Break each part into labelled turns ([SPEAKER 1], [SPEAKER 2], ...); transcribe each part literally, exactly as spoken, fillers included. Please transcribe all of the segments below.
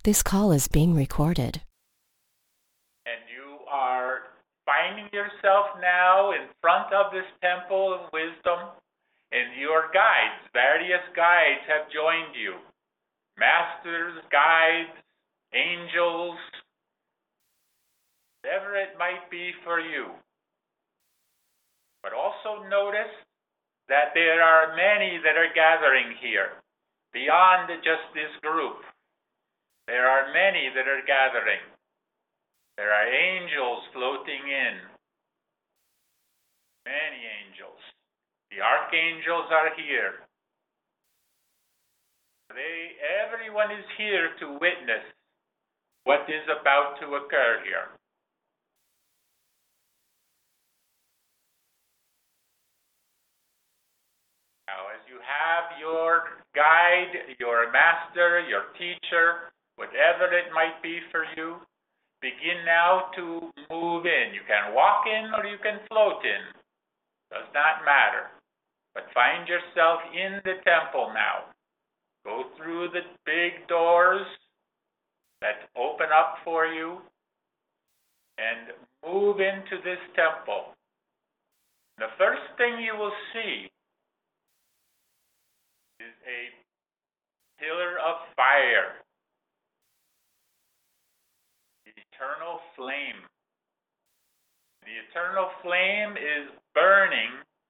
[SPEAKER 1] This call is being recorded.
[SPEAKER 2] And you are finding yourself now in front of this temple of wisdom, and your guides, various guides, have joined you. Masters, guides, angels, whatever it might be for you. But also notice that there are many that are gathering here, beyond just this group. There are many that are gathering. There are angels floating in. Many angels. The archangels are here. They, everyone is here to witness what is about to occur here. Now, as you have your guide, your master, your teacher, whatever it might be for you, begin now to move in. You can walk in or you can float in. Does not matter. But find yourself in the temple now. Go through the big doors that open up for you and move into this temple. The first thing you will see is a pillar of fire, the eternal flame. The eternal flame is burning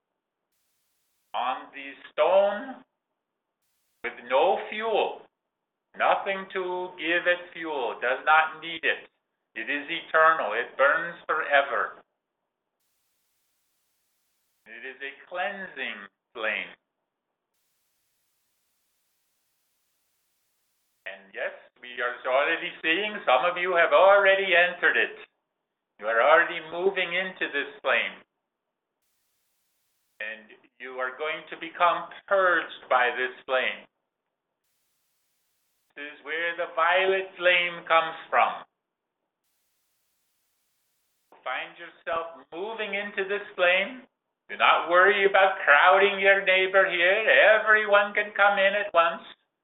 [SPEAKER 2] on the stone with no fuel, nothing to give it fuel, it does not need it. It is eternal, it burns forever. It is a cleansing flame. And yes, we are already seeing some of you have already entered it. You are already moving into this flame. And you are going to become purged by this flame. This is where the violet flame comes from. Find yourself moving into this flame. Do not worry about crowding your neighbor here. Everyone can come in at once.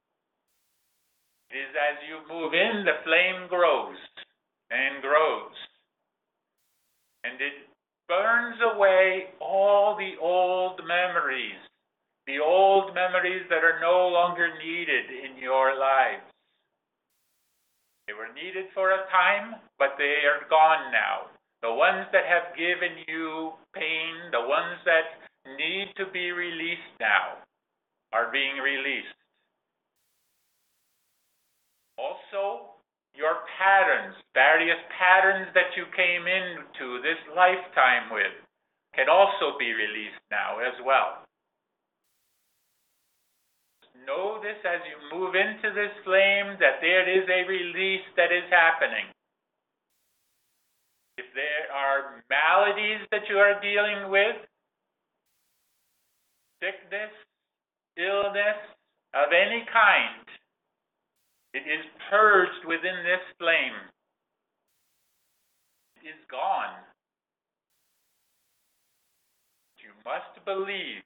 [SPEAKER 2] It is as you move in, the flame grows and grows. And it burns away all the old memories, the old memories that are no longer needed in your lives. They were needed for a time, but they are gone now. The ones that have given you pain, the ones that need to be released now, are being released. Also, your patterns, various patterns that you came into this lifetime with, can also be released now as well. Know this as you move into this flame, that there is a release that is happening. If there are maladies that you are dealing with, sickness, illness of any kind, it is purged within this flame. It is gone. You must believe.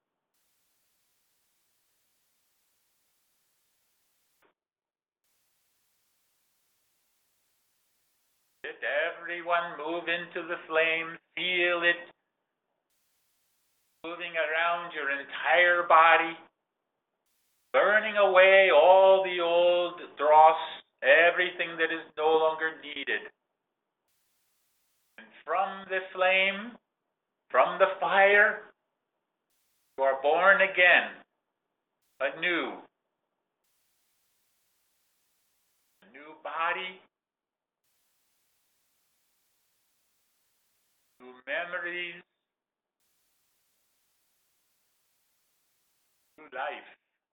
[SPEAKER 2] Let everyone move into the flame, feel it moving around your entire body, burning away all the old dross, everything that is no longer needed. And from the flame, from the fire, you are born again, anew. A new body, new memories, new life.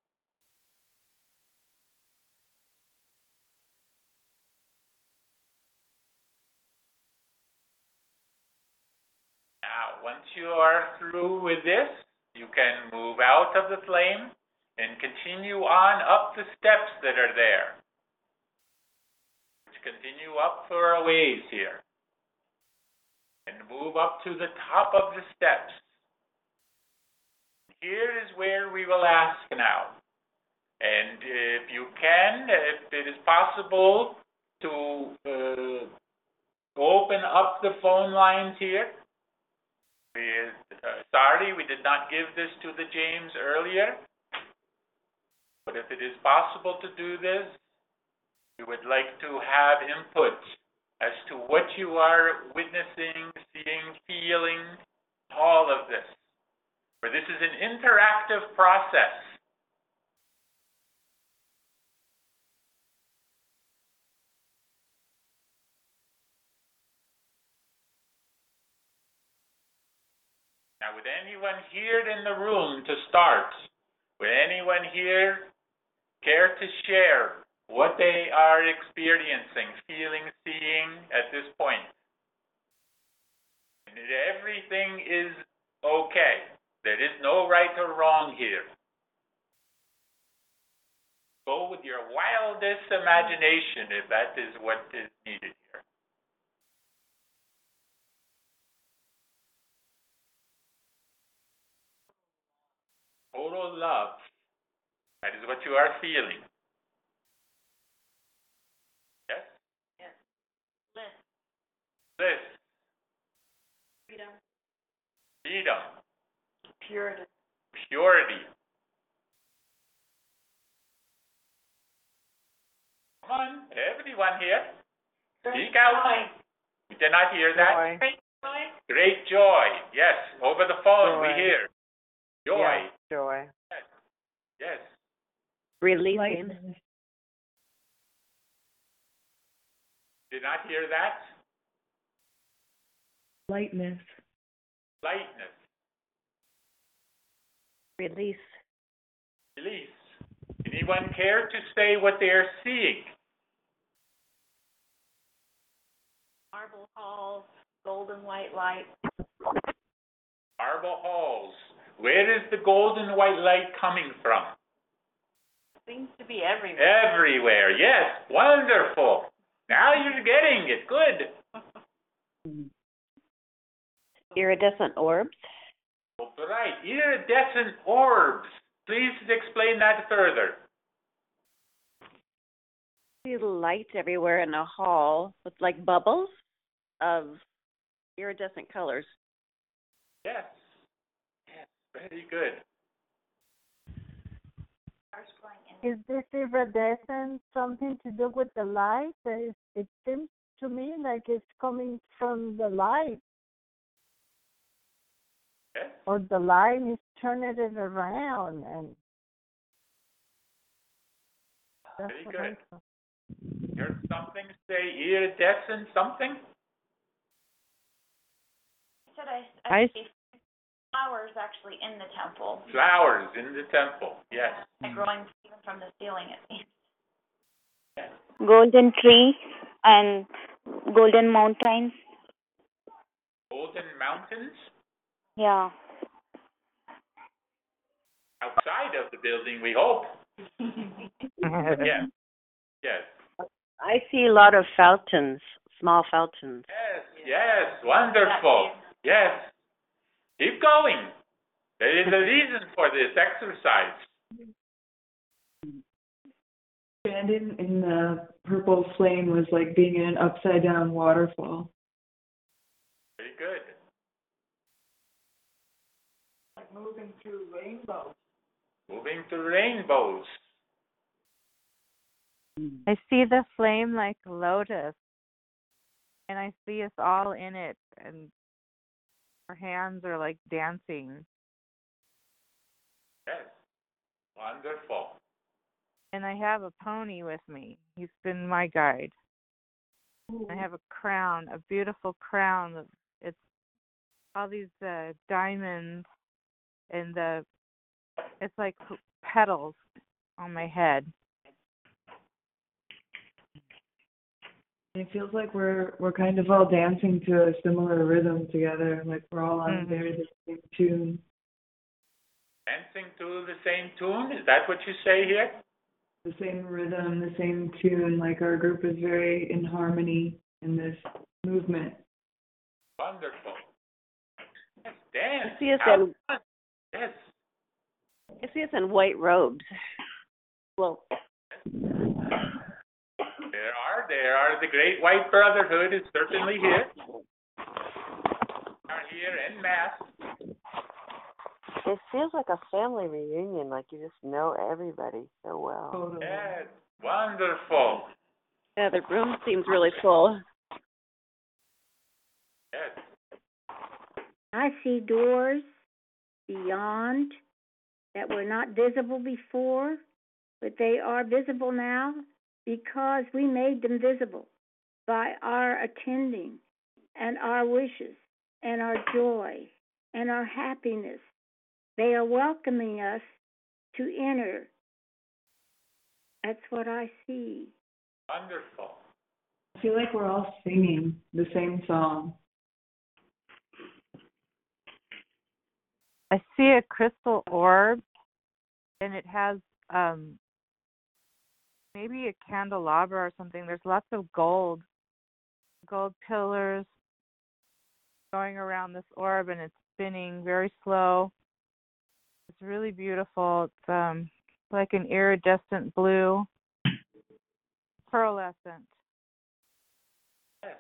[SPEAKER 2] Now, once you are through with this, you can move out of the flame and continue on up the steps that are there. Which continue up for a ways here. And move up to the top of the steps. Here is where we will ask now. And if you can, if it is possible to uh, open up the phone lines here. We, uh, sorry, we did not give this to the James earlier. But if it is possible to do this, we would like to have input as to what you are witnessing, seeing, feeling, all of this. For this is an interactive process. Now, would anyone here in the room to start? Would anyone here care to share what they are experiencing, feeling, seeing at this point? And everything is okay. There is no right or wrong here. Go with your wildest imagination if that is what is needed here. Total love. That is what you are feeling. Yes?
[SPEAKER 3] Yes. Bliss.
[SPEAKER 2] Bliss.
[SPEAKER 3] Freedom.
[SPEAKER 2] Freedom.
[SPEAKER 3] Purity.
[SPEAKER 2] Purity. Come on, everyone here. Speak out. We did not hear that.
[SPEAKER 4] Joy.
[SPEAKER 3] Great joy.
[SPEAKER 2] Great joy. Yes, over the phone we
[SPEAKER 4] Joy.
[SPEAKER 2] hear. Joy.
[SPEAKER 4] Yeah, joy.
[SPEAKER 2] Yes. Yes.
[SPEAKER 4] Releasing.
[SPEAKER 2] Did not hear that?
[SPEAKER 5] Lightness.
[SPEAKER 2] Lightness.
[SPEAKER 4] Release.
[SPEAKER 2] Release. Anyone care to say what they are seeing?
[SPEAKER 3] Marble halls. Golden white light.
[SPEAKER 2] Marble halls. Where is the golden white light coming from?
[SPEAKER 3] Seems to be everywhere.
[SPEAKER 2] Everywhere. Yes. Wonderful. Now you're getting it. Good.
[SPEAKER 4] Iridescent orbs.
[SPEAKER 2] All right. Iridescent orbs. Please explain that further.
[SPEAKER 4] See light everywhere in a hall with like bubbles of iridescent colors.
[SPEAKER 2] Yes. Yes. Very good.
[SPEAKER 6] Is this iridescent something to do with the light? It, it seems to me like it's coming from the light.
[SPEAKER 2] Yes.
[SPEAKER 6] Or the light is turning it around. And that's
[SPEAKER 2] Very
[SPEAKER 6] what
[SPEAKER 2] good.
[SPEAKER 6] I thought.
[SPEAKER 2] Heard something say iridescent something?
[SPEAKER 3] I said I,
[SPEAKER 4] I
[SPEAKER 3] I see flowers actually in the temple.
[SPEAKER 2] Flowers in the temple. Yes.
[SPEAKER 3] They're growing even from the ceiling, it seems.
[SPEAKER 2] Yes.
[SPEAKER 7] Golden tree and golden mountains.
[SPEAKER 2] Golden mountains
[SPEAKER 7] Yeah.
[SPEAKER 2] outside of the building, we hope. Yes. Yes.
[SPEAKER 4] I see a lot of fountains, small fountains.
[SPEAKER 2] Yes. Yes. Wonderful. Yes. Keep going. There is a reason for this exercise.
[SPEAKER 5] Standing in the purple flame was like being in an upside down waterfall.
[SPEAKER 2] Very good.
[SPEAKER 3] Like moving through rainbows.
[SPEAKER 2] Moving through rainbows.
[SPEAKER 8] I see the flame like a lotus, and I see us all in it, and our hands are like dancing.
[SPEAKER 2] Yes. Wonderful.
[SPEAKER 8] And I have a pony with me. He's been my guide. I have a crown, a beautiful crown. It's all these uh, diamonds, and the it's like petals on my head.
[SPEAKER 5] It feels like we're we're kind of all dancing to a similar rhythm together, like we're all on
[SPEAKER 8] Mhm.
[SPEAKER 5] very the same tune.
[SPEAKER 2] Dancing to the same tune? Is that what you say here?
[SPEAKER 5] The same rhythm, the same tune, like our group is very in harmony in this movement.
[SPEAKER 2] Wonderful. Yes, dance.
[SPEAKER 4] I see us
[SPEAKER 2] Have
[SPEAKER 4] in
[SPEAKER 2] fun. Yes.
[SPEAKER 4] I see us in white robes. Slope.
[SPEAKER 2] There are, there are. The Great White Brotherhood is certainly here. Are here en masse.
[SPEAKER 9] It feels like a family reunion, like you just know everybody so well.
[SPEAKER 5] Totally.
[SPEAKER 2] Yes, wonderful.
[SPEAKER 4] Yeah, the room seems really full.
[SPEAKER 2] Yes.
[SPEAKER 10] I see doors beyond that were not visible before, but they are visible now because we made them visible by our attending and our wishes and our joy and our happiness. They are welcoming us to enter. That's what I see.
[SPEAKER 2] Wonderful.
[SPEAKER 5] I feel like we're all singing the same song.
[SPEAKER 8] I see a crystal orb, and it has um, maybe a candelabra or something. There's lots of gold, gold pillars going around this orb, and it's spinning very slow. It's really beautiful. It's um, like an iridescent blue, pearlescent.
[SPEAKER 2] Yes.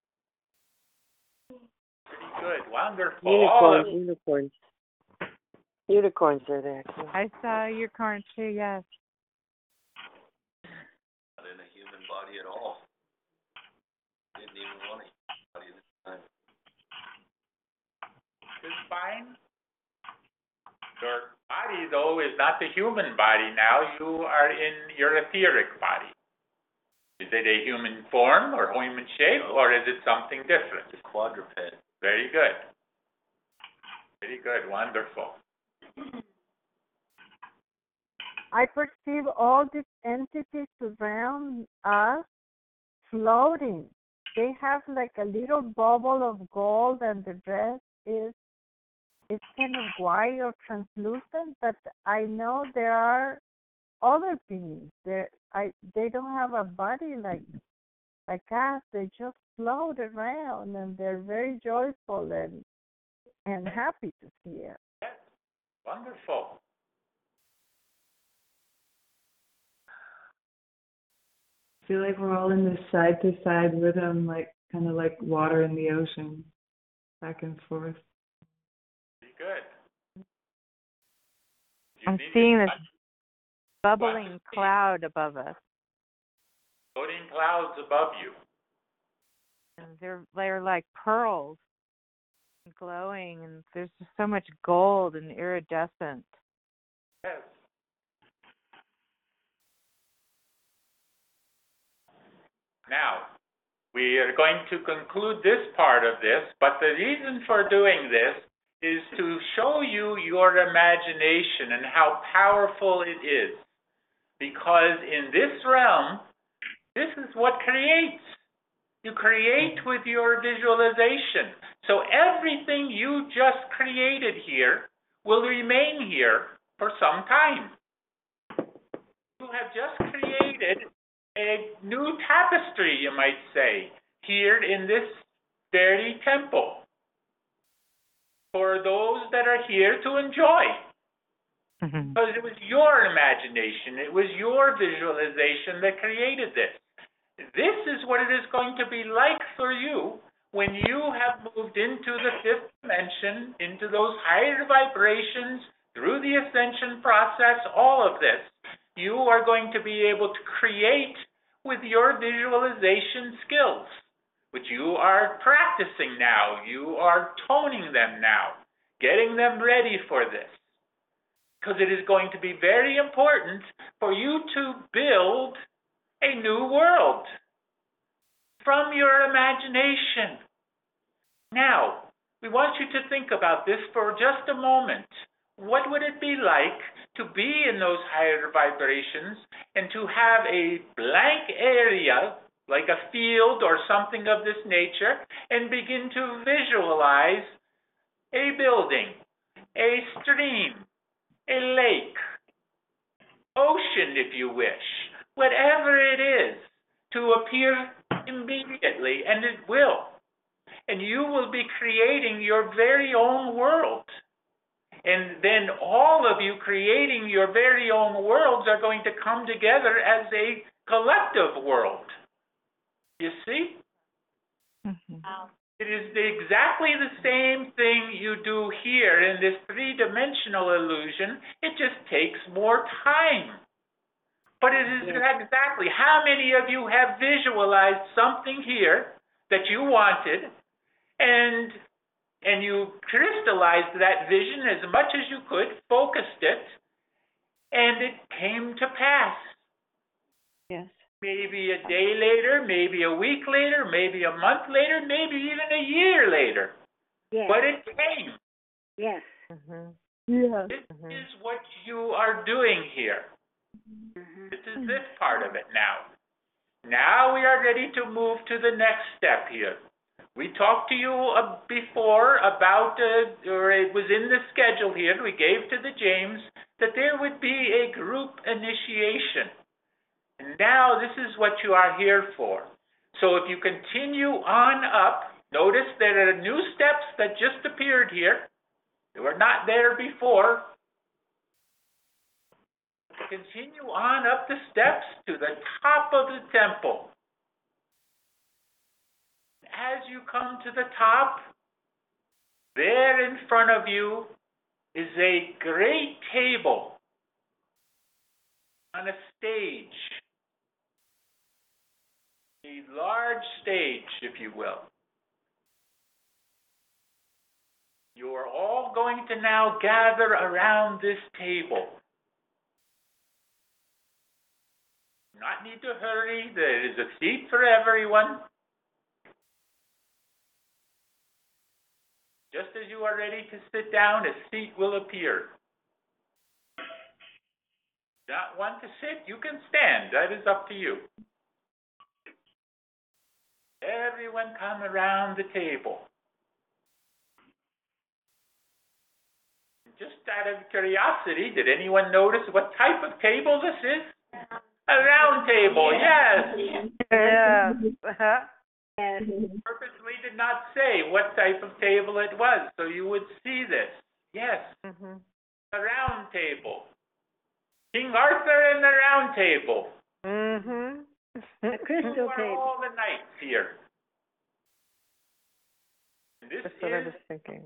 [SPEAKER 2] Pretty good. Wonderful. All
[SPEAKER 9] Unicorns,
[SPEAKER 2] of
[SPEAKER 9] unicorns. Unicorns are there too.
[SPEAKER 8] I saw your corn too, yes.
[SPEAKER 11] Not in a human body at all. Didn't even want a human body this time.
[SPEAKER 2] is fine. Your body, though, is not the human body now. You are in your etheric body. Is it a human form or human shape, or is it something different?
[SPEAKER 11] It's a quadruped.
[SPEAKER 2] Very good. Very good. Wonderful.
[SPEAKER 6] I perceive all these entities around us floating. They have like a little bubble of gold, and the rest is it's kind of white or translucent. But I know there are other beings. There, I they don't have a body like like us. They just float around, and they're very joyful and and happy to see it.
[SPEAKER 2] Yes. Wonderful.
[SPEAKER 5] I feel like we're all in this side-to-side rhythm, like kind of like water in the ocean, back and forth.
[SPEAKER 2] Very good. You
[SPEAKER 8] I'm
[SPEAKER 2] need
[SPEAKER 8] seeing
[SPEAKER 2] to-
[SPEAKER 8] this bubbling cloud above us.
[SPEAKER 2] Floating clouds above you.
[SPEAKER 8] And they're they're like pearls, glowing, and there's just so much gold and iridescent.
[SPEAKER 2] Yes. Now, we are going to conclude this part of this, but the reason for doing this is to show you your imagination and how powerful it is. Because in this realm, this is what creates. You create with your visualization. So everything you just created here will remain here for some time. You have just created a new tapestry, you might say, here in this very temple for those that are here to enjoy.
[SPEAKER 8] Mm-hmm.
[SPEAKER 2] Because it was your imagination, it was your visualization that created this. This is what it is going to be like for you when you have moved into the fifth dimension, into those higher vibrations, through the ascension process, all of this. You are going to be able to create with your visualization skills, which you are practicing now. You are toning them now, getting them ready for this. Because it is going to be very important for you to build a new world from your imagination. Now, we want you to think about this for just a moment. What would it be like to be in those higher vibrations and to have a blank area, like a field or something of this nature, and begin to visualize a building, a stream, a lake, ocean, if you wish, whatever it is, to appear immediately, and it will. And you will be creating your very own world. And then all of you creating your very own worlds are going to come together as a collective world. You see?
[SPEAKER 8] Mm-hmm.
[SPEAKER 2] It is the, exactly the same thing you do here in this three-dimensional illusion. It just takes more time. But it is exactly, how many of you have visualized something here that you wanted, and and you crystallized that vision as much as you could, focused it, and it came to pass?
[SPEAKER 4] Yes.
[SPEAKER 2] Maybe a day later, maybe a week later, maybe a month later, maybe even a year later.
[SPEAKER 10] Yes.
[SPEAKER 2] But it came.
[SPEAKER 10] Yes.
[SPEAKER 8] Mm-hmm.
[SPEAKER 6] Yes.
[SPEAKER 2] This is what you are doing here.
[SPEAKER 10] Mm-hmm.
[SPEAKER 2] This is this part of it now. Now we are ready to move to the next step here. We talked to you uh, before about, uh, or it was in the schedule here, we gave to the James, that there would be a group initiation. And now this is what you are here for. So if you continue on up, notice there are new steps that just appeared here. They were not there before. Continue on up the steps to the top of the temple. As you come to the top, there in front of you is a great table on a stage. A large stage, if you will. You are all going to now gather around this table. Not need to hurry. There is a seat for everyone. Just as you are ready to sit down, a seat will appear. If you don't want to sit, you can stand. That is up to you. Everyone come around the table. Just out of curiosity, did anyone notice what type of table this is? A round table, yes.
[SPEAKER 8] Yes. Uh-huh.
[SPEAKER 10] Yes.
[SPEAKER 2] Purposely did not say what type of table it was, so you would see this. Yes,
[SPEAKER 8] Mm-hmm.
[SPEAKER 2] a round table. King Arthur and the round table.
[SPEAKER 8] Mm-hmm.
[SPEAKER 10] A crystal
[SPEAKER 2] Who are
[SPEAKER 10] table.
[SPEAKER 2] all the knights here? And this
[SPEAKER 8] That's what I
[SPEAKER 2] is
[SPEAKER 8] was thinking.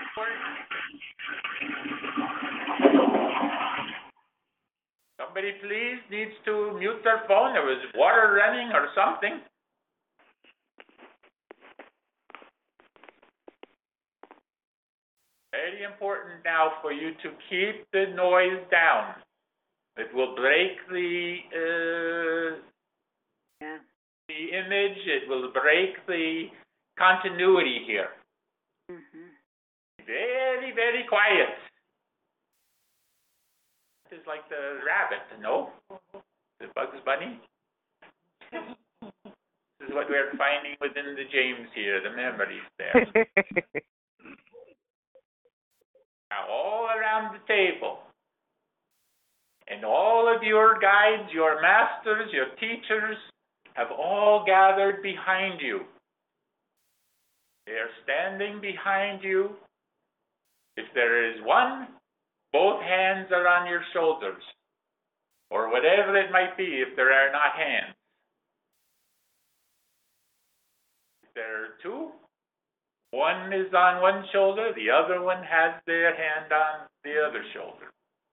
[SPEAKER 2] Somebody please needs to mute their phone. There was water running or something. Very important now for you to keep the noise down. It will break the uh,
[SPEAKER 10] Yeah.
[SPEAKER 2] the image. It will break the continuity here.
[SPEAKER 10] Mm-hmm.
[SPEAKER 2] Very, very quiet. This is like the rabbit, no? The Bugs Bunny. This is what we're finding within the James here, the memories there. Now, all around the table, and all of your guides, your masters, your teachers, have all gathered behind you. They are standing behind you. If there is one, both hands are on your shoulders, or whatever it might be if there are not hands. If there are two, one is on one shoulder, the other one has their hand on the other shoulder.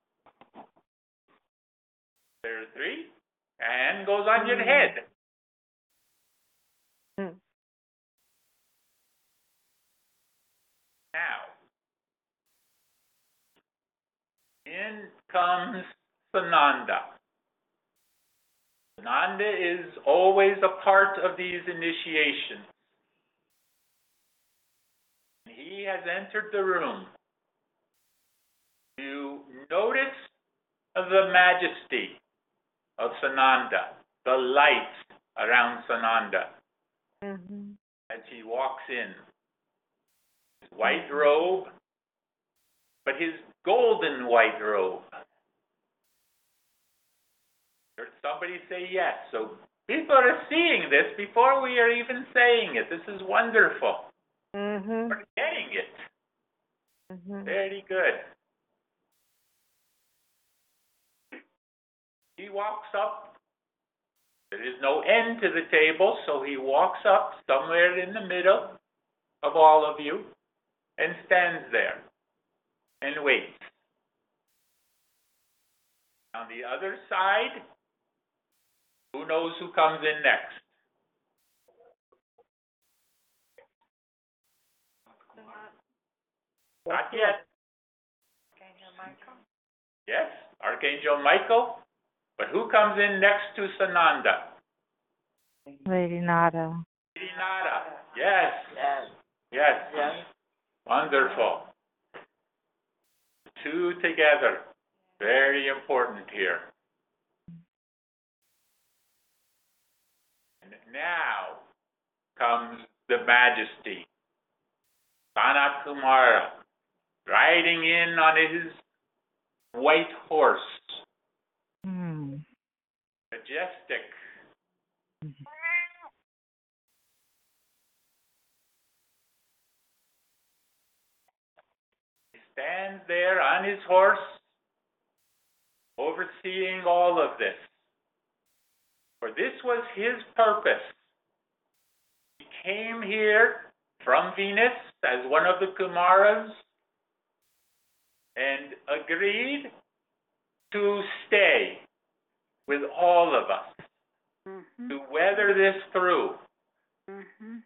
[SPEAKER 2] There are three, a hand goes on your head.
[SPEAKER 8] Mm.
[SPEAKER 2] Now, in comes Sananda. Sananda is always a part of these initiations. He has entered the room. You notice the majesty of Sananda, the light around Sananda
[SPEAKER 8] Mm-hmm.
[SPEAKER 2] as he walks in. His white robe, but his golden white robe. Heard somebody say yes. So people are seeing this before we are even saying it. This is wonderful.
[SPEAKER 8] Mm-hmm.
[SPEAKER 2] We're getting it.
[SPEAKER 8] Mm-hmm.
[SPEAKER 2] Very good. he walks up. There is no end to the table, so he walks up somewhere in the middle of all of you and stands there and waits. On the other side, who knows who comes in next? Not yet.
[SPEAKER 3] Archangel Michael.
[SPEAKER 2] Yes, Archangel Michael. But who comes in next to Sananda?
[SPEAKER 8] Lady Nada.
[SPEAKER 2] Lady Nada. Yes.
[SPEAKER 9] Yes.
[SPEAKER 2] Yes.
[SPEAKER 9] Yes.
[SPEAKER 2] Wonderful. Two together. Very important here. And now comes the Majesty, Sanat Kumara, riding in on his white horse.
[SPEAKER 8] Hmm.
[SPEAKER 2] Majestic. He stands there on his horse, overseeing all of this. For this was his purpose. He came here from Venus as one of the Kumaras and agreed to stay with all of us,
[SPEAKER 10] Mhm.
[SPEAKER 2] to weather this through.
[SPEAKER 10] Mhm.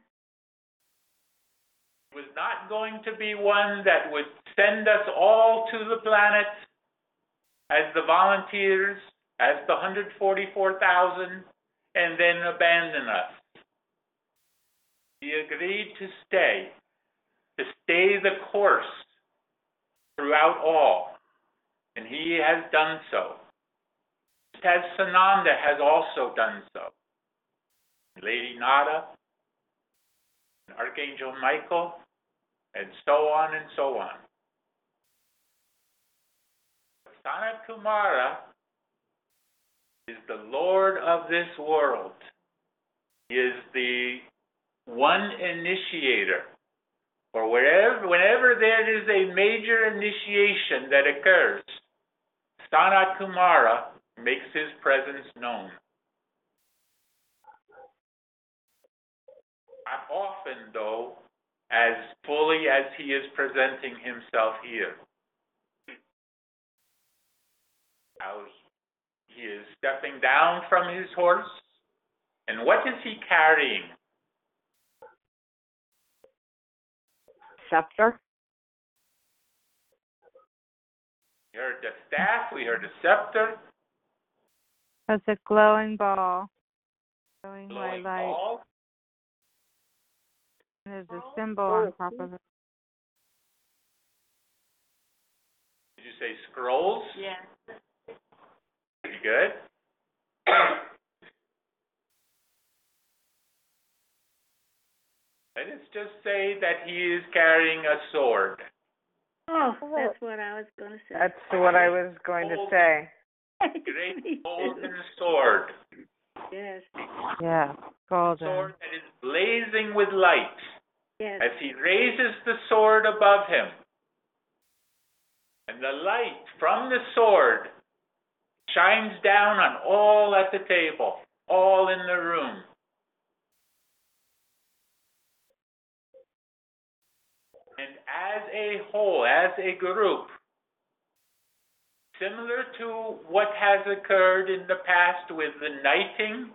[SPEAKER 2] It was not going to be one that would send us all to the planet as the volunteers, as the one hundred forty-four thousand, and then abandon us. He agreed to stay, to stay the course throughout all, and he has done so. As Sananda has also done so. Lady Nada, Archangel Michael, and so on and so on. Sanat Kumara is the Lord of this world. He is the one initiator. For wherever, whenever there is a major initiation that occurs, Sanat Kumara makes his presence known. Not often, though, as fully as he is presenting himself here. Now he is stepping down from his horse, and what is he carrying?
[SPEAKER 9] Scepter.
[SPEAKER 2] We heard the staff, we heard the scepter,
[SPEAKER 8] That's a glowing ball. Glowing
[SPEAKER 2] glowing
[SPEAKER 8] white light.
[SPEAKER 2] ball.
[SPEAKER 8] And there's a symbol on top of it.
[SPEAKER 2] Did you say scrolls?
[SPEAKER 3] Yeah.
[SPEAKER 2] Pretty good. Let us just say that he is carrying a sword.
[SPEAKER 10] Oh, that's what I was going to say.
[SPEAKER 12] That's what I was going to say.
[SPEAKER 2] Great golden sword.
[SPEAKER 10] Yes.
[SPEAKER 8] Yeah, golden.
[SPEAKER 2] Sword that is blazing with light.
[SPEAKER 10] Yes.
[SPEAKER 2] As he raises the sword above him, and the light from the sword shines down on all at the table, all in the room. And as a whole, as a group, similar to what has occurred in the past with the knighting,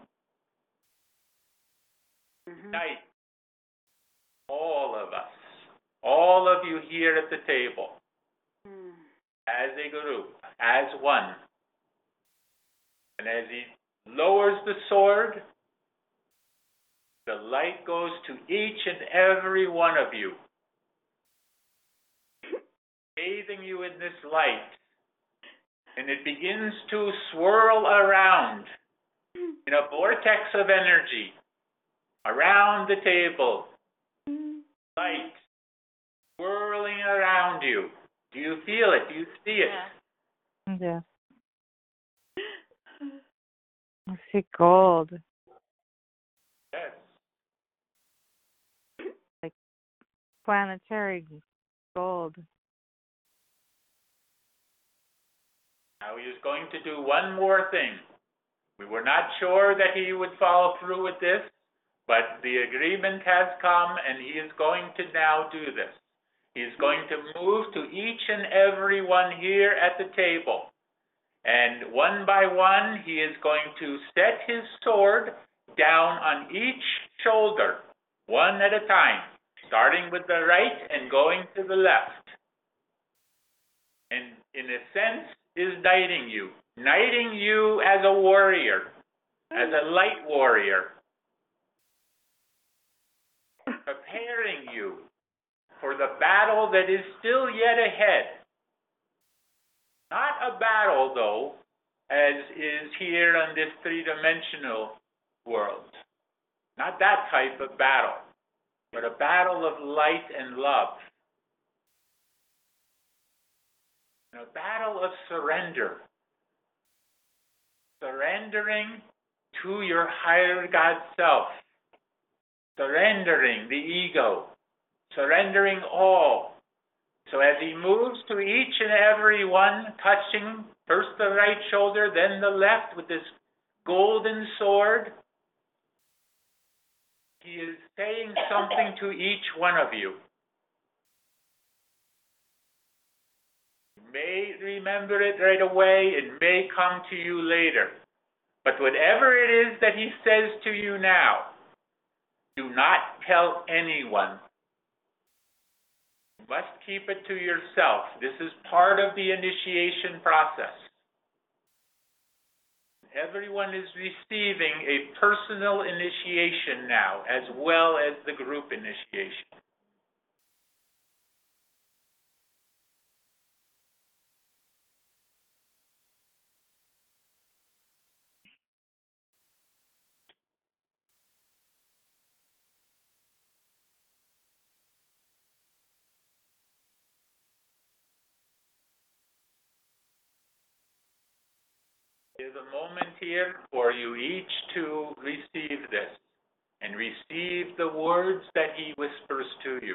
[SPEAKER 10] Mhm.
[SPEAKER 2] night, all of us, all of you here at the table,
[SPEAKER 10] Mm.
[SPEAKER 2] as a group, as one. And as he lowers the sword, the light goes to each and every one of you, bathing you in this light. And it begins to swirl around in a vortex of energy around the table. Light swirling around you. Do you feel it? Do you see it?
[SPEAKER 3] Yeah.
[SPEAKER 8] Yes. I see gold.
[SPEAKER 2] Yes.
[SPEAKER 8] Like planetary gold.
[SPEAKER 2] Now he is going to do one more thing. We were not sure that he would follow through with this, but the agreement has come, and he is going to now do this. He is going to move to each and every one here at the table. And one by one, he is going to set his sword down on each shoulder, one at a time, starting with the right and going to the left. And in a sense, is knighting you. Knighting you as a warrior, as a light warrior. Preparing you for the battle that is still yet ahead. Not a battle, though, as is here on this three-dimensional world. Not that type of battle, but a battle of light and love. A battle of surrender. Surrendering to your higher God self. Surrendering the ego. Surrendering all. So as he moves to each and every one, touching first the right shoulder, then the left with this golden sword, he is saying something to each one of you. You may remember it right away, it may come to you later. But whatever it is that he says to you now, do not tell anyone. You must keep it to yourself. This is part of the initiation process. Everyone is receiving a personal initiation now, as well as the group initiation. There's a moment here for you each to receive this and receive the words that he whispers to you.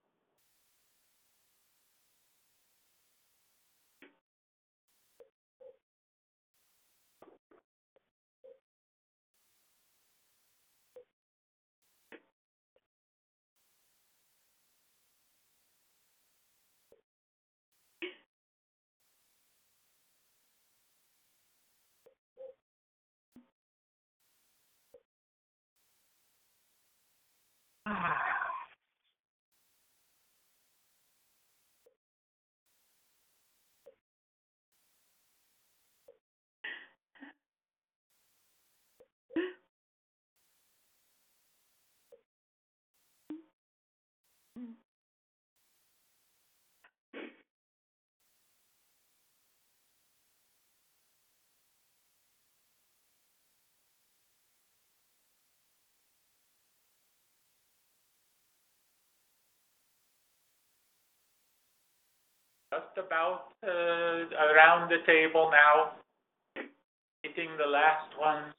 [SPEAKER 2] Just about uh, around the table now, hitting the last ones.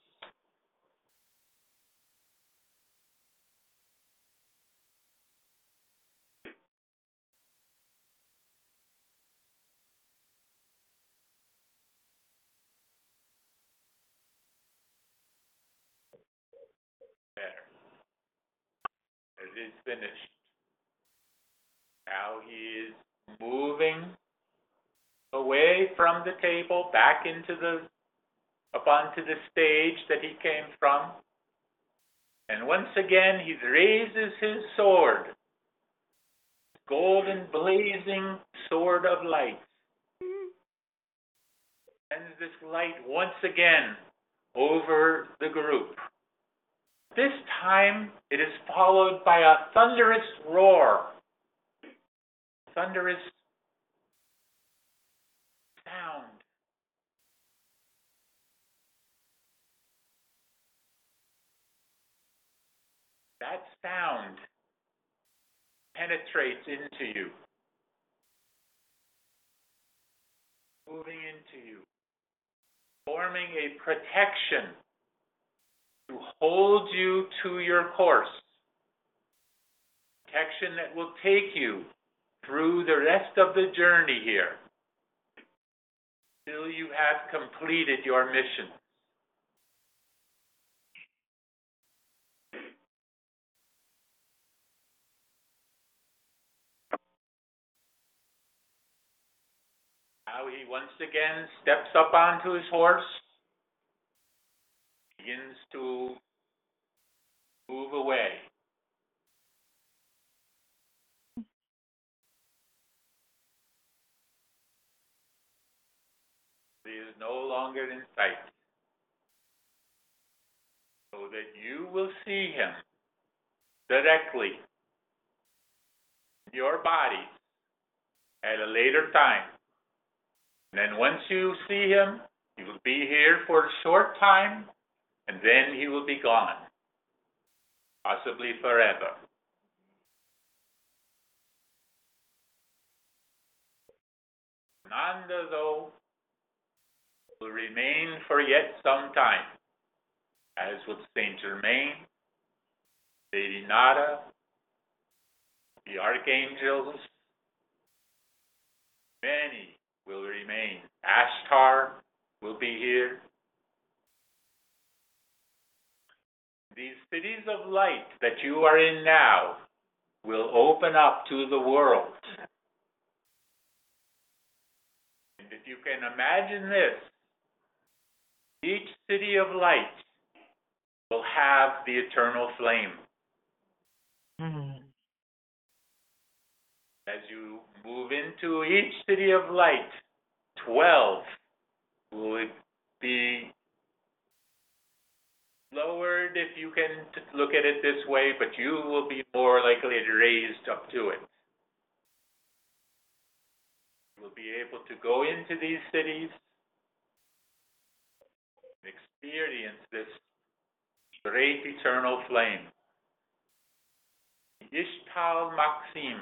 [SPEAKER 2] There. It is finished. Now he is moving away from the table, back into the, up onto the stage that he came from. And once again, he raises his sword, golden blazing sword of light. Sends this light once again over the group. This time, it is followed by a thunderous roar. Thunderous sound. That sound penetrates into you, moving into you, forming a protection to hold you to your course. Protection that will take you through the rest of the journey here, till you have completed your mission. Now he once again steps up onto his horse, begins to move away. He is no longer in sight. So that you will see him directly in your body at a later time. And then once you see him, he will be here for a short time, and then he will be gone, possibly forever. Nanda, though, will remain for yet some time, as with Saint Germain, Lady Nada, the archangels. Many will remain. Ashtar will be here. These cities of light that you are in now will open up to the world. And if you can imagine this, each city of light will have the eternal flame.
[SPEAKER 8] Mm-hmm.
[SPEAKER 2] As you move into each city of light, twelve will be lowered, if you can look at it this way, but you will be more likely raised up to it. You will be able to go into these cities and experience this great eternal flame. Ishtal Maxim.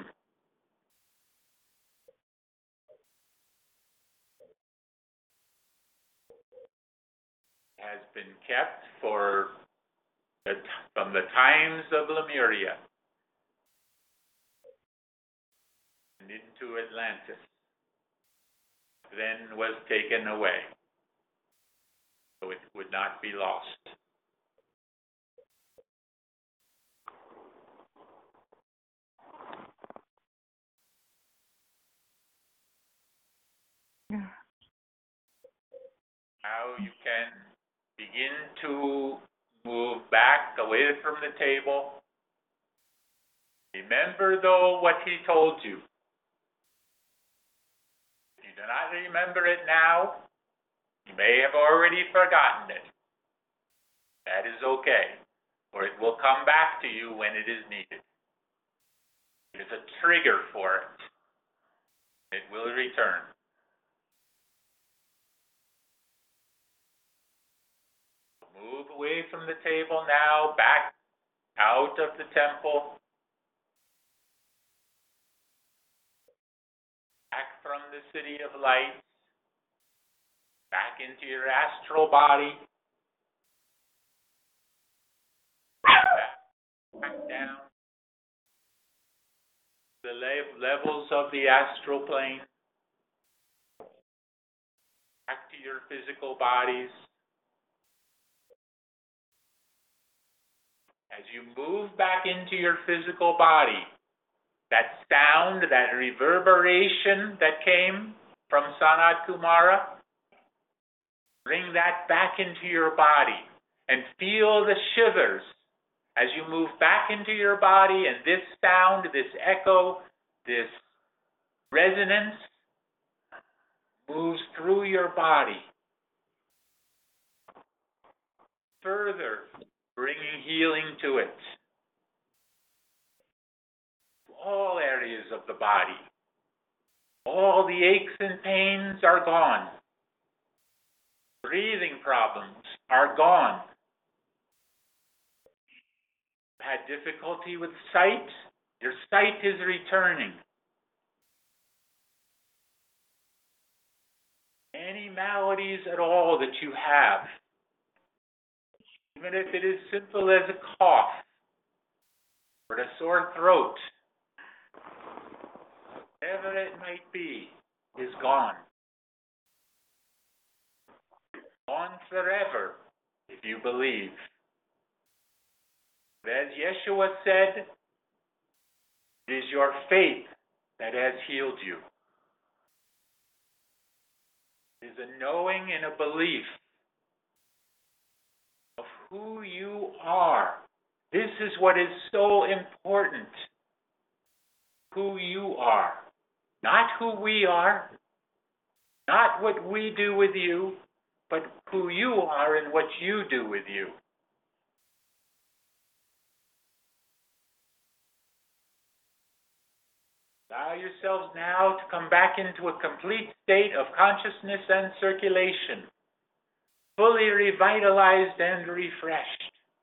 [SPEAKER 2] Has been kept for the, from the times of Lemuria and into Atlantis, then was taken away, so it would not be lost.
[SPEAKER 8] Yeah.
[SPEAKER 2] Now you can begin to move back away from the table. Remember, though, what he told you. If you do not remember it now, you may have already forgotten it. That is okay, or it will come back to you when it is needed. It is a trigger for it. It will return. Move away from the table now, back out of the temple, back from the city of light, back into your astral body, back, back down the le- levels of the astral plane, back to your physical bodies. As you move back into your physical body, that sound, that reverberation that came from Sanat Kumara, bring that back into your body and feel the shivers as you move back into your body, and this sound, this echo, this resonance moves through your body, further bringing healing to it. All areas of the body. All the aches and pains are gone. Breathing problems are gone. Had difficulty with sight? Your sight is returning. Any maladies at all that you have, even if it is simple as a cough or a sore throat, whatever it might be, is gone. Gone forever, if you believe. As Yeshua said, it is your faith that has healed you. It is a knowing and a belief of who you are. This is what is so important. Who you are. Not who we are. Not what we do with you, but who you are and what you do with you. Allow yourselves now to come back into a complete state of consciousness and circulation, fully revitalized and refreshed.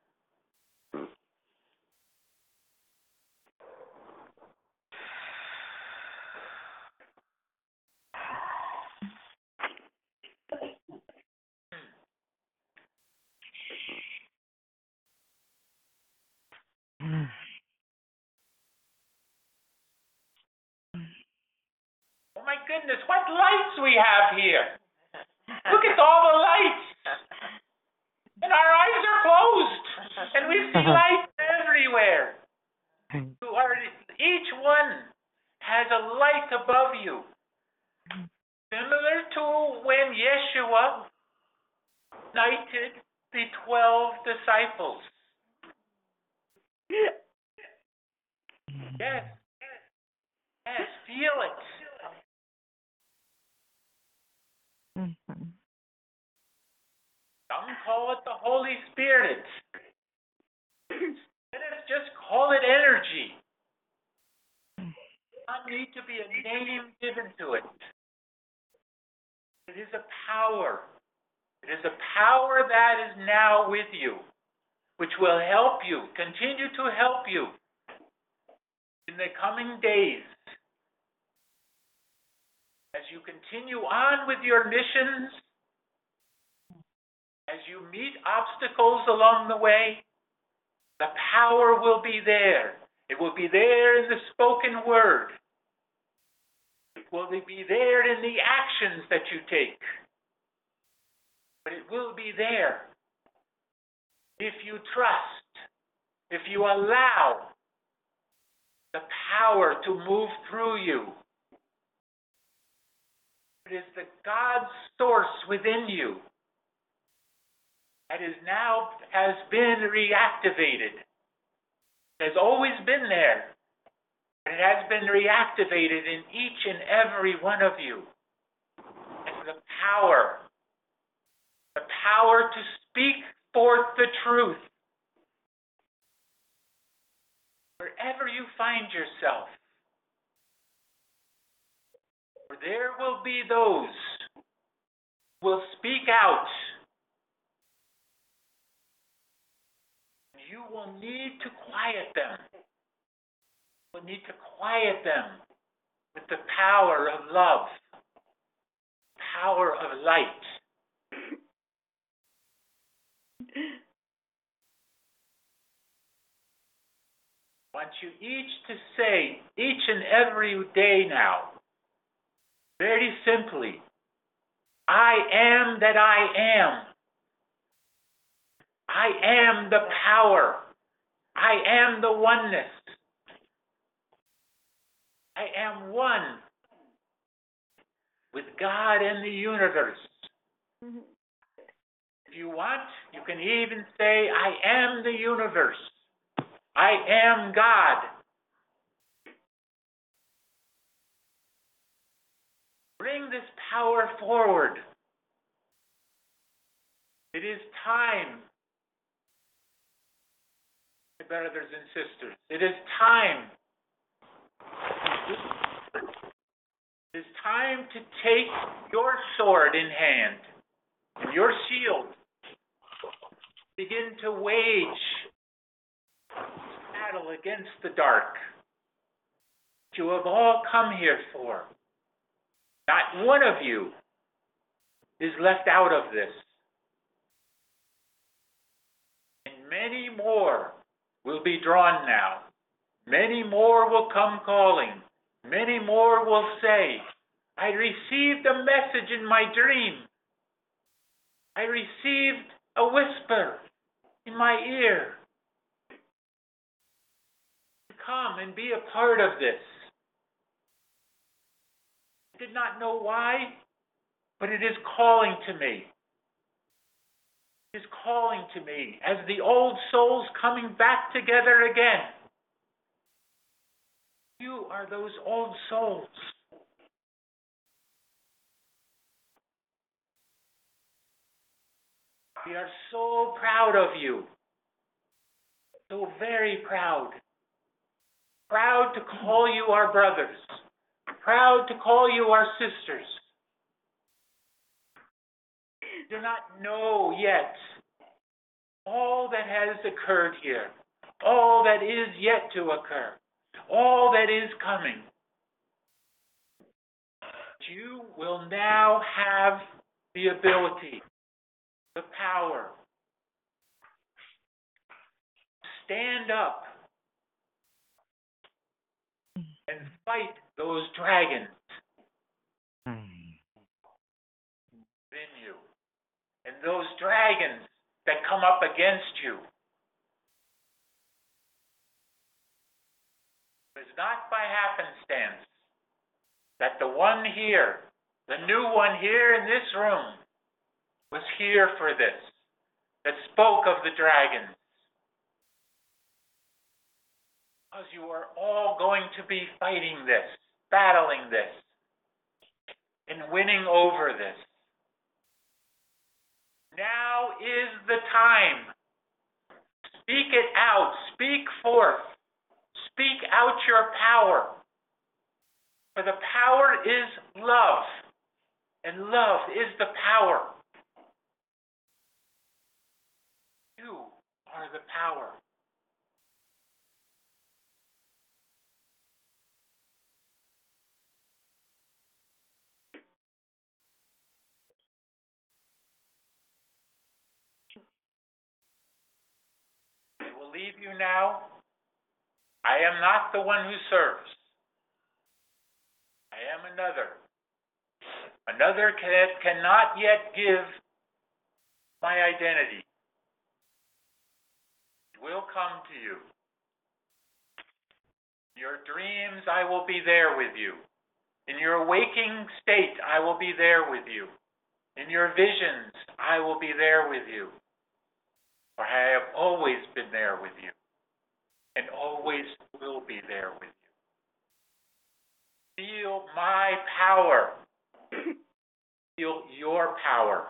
[SPEAKER 2] Oh my goodness, what lights we have here! Look at all the lights! And our eyes are closed! And we see lights everywhere! You are, each one has a light above you. Similar to when Yeshua united the twelve disciples. Yes. Yes, feel it.
[SPEAKER 8] Mm-hmm.
[SPEAKER 2] Some call it the Holy Spirit. Let us just call it energy. There does not need to be a name given to it. It is a power. It is a power that is now with you, which will help you, continue to help you in the coming days. As you continue on with your missions, as you meet obstacles along the way, the power will be there. It will be there in the spoken word. It will be there in the actions that you take. But it will be there if you trust, if you allow the power to move through you. It is the God source within you that is now has been reactivated. It has always been there, but it has been reactivated in each and every one of you. And the power, the power to speak forth the truth. Wherever you find yourself, for there will be those who will speak out. You will need to quiet them. You will need to quiet them with the power of love, power of light. I want you each to say, each and every day now, very simply, I am that I am. I am the power. I am the oneness. I am one with God and the universe. Mm-hmm. If you want, you can even say, I am the universe. I am God. Bring this power forward. It is time, my brothers and sisters. It is time. It is time to take your sword in hand and your shield. Begin to wage battle against the dark that you have all come here for. Not one of you is left out of this. And many more will be drawn now. Many more will come calling. Many more will say, I received a message in my dream. I received a whisper in my ear. Come and be a part of this. I did not know why. but it is calling to me. It is calling to me as the old souls coming back together again. You are those old souls. We are so proud of you. So very proud. Proud to call you our brothers. Proud to call you our sisters. Do not know yet all that has occurred here, all that is yet to occur, all that is coming. You will now have the ability, the power, to stand up and fight those dragons within you. And those dragons that come up against you. It's not by happenstance that the one here, the new one here in this room, was here for this, that spoke of the dragons. Because you are all going to be fighting this, battling this, and winning over this. Now is the time. Speak it out. Speak forth. Speak out your power. For the power is love, and love is the power. You are the power. I will leave you now. I am not the one who serves. I am another. Another can, cannot yet give my identity. It will come to you. In your dreams, I will be there with you. In your waking state, I will be there with you. In your visions, I will be there with you. For I have always been there with you, and always will be there with you. Feel my power. Feel your power.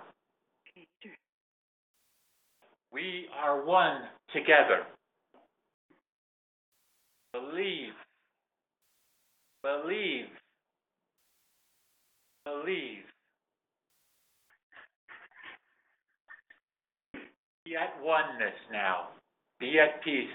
[SPEAKER 2] We are one together. Believe. Believe. Believe. Be at oneness now. Be at peace.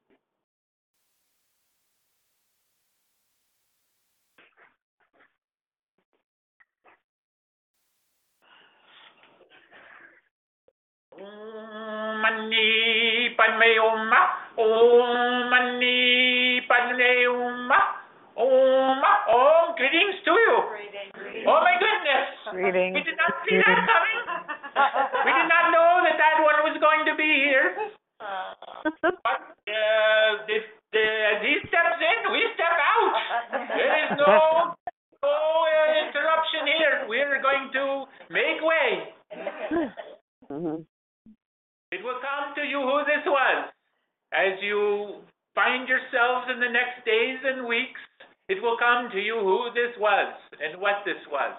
[SPEAKER 2] Om Mani Padme Hum. Om Mani Padme Hum. Om. Om. Greetings to you. Oh my goodness.
[SPEAKER 12] Greetings.
[SPEAKER 2] We did not see that coming. We did not know that that one was going to be here. But uh, if, uh, as he steps in, we step out. There is no, no uh, interruption here. We are going to make way.
[SPEAKER 9] Mm-hmm.
[SPEAKER 2] It will come to you who this was. As you find yourselves in the next days and weeks, it will come to you who this was and what this was.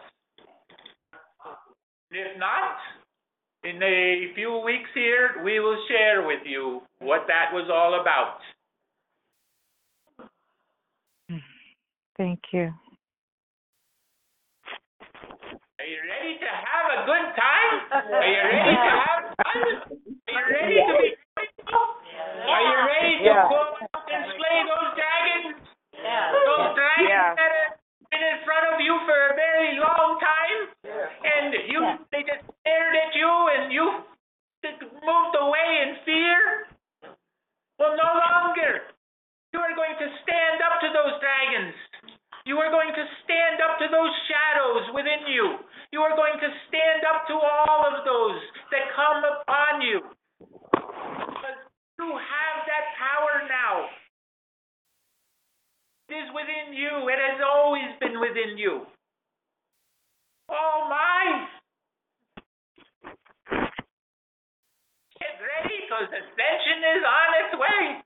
[SPEAKER 2] If not, in a few weeks here, we will share with you what that was all about.
[SPEAKER 8] Thank you.
[SPEAKER 2] Are you ready to have a good time? Are you ready to have fun? Are you ready to be joyful? Are you ready to
[SPEAKER 12] Yeah.
[SPEAKER 2] go out and slay those dragons?
[SPEAKER 12] Yeah.
[SPEAKER 2] Those dragons
[SPEAKER 12] Yeah.
[SPEAKER 2] that have been in front of you for a very long time, and you they just stared at you and you moved away in fear? Well, no longer. You are going to stand up to those dragons. You are going to stand up to those shadows within you. You are going to stand up to all of those that come upon you. Because you have that power now. It is within you. It has always been within you. Oh my! Get ready, because ascension is on its way.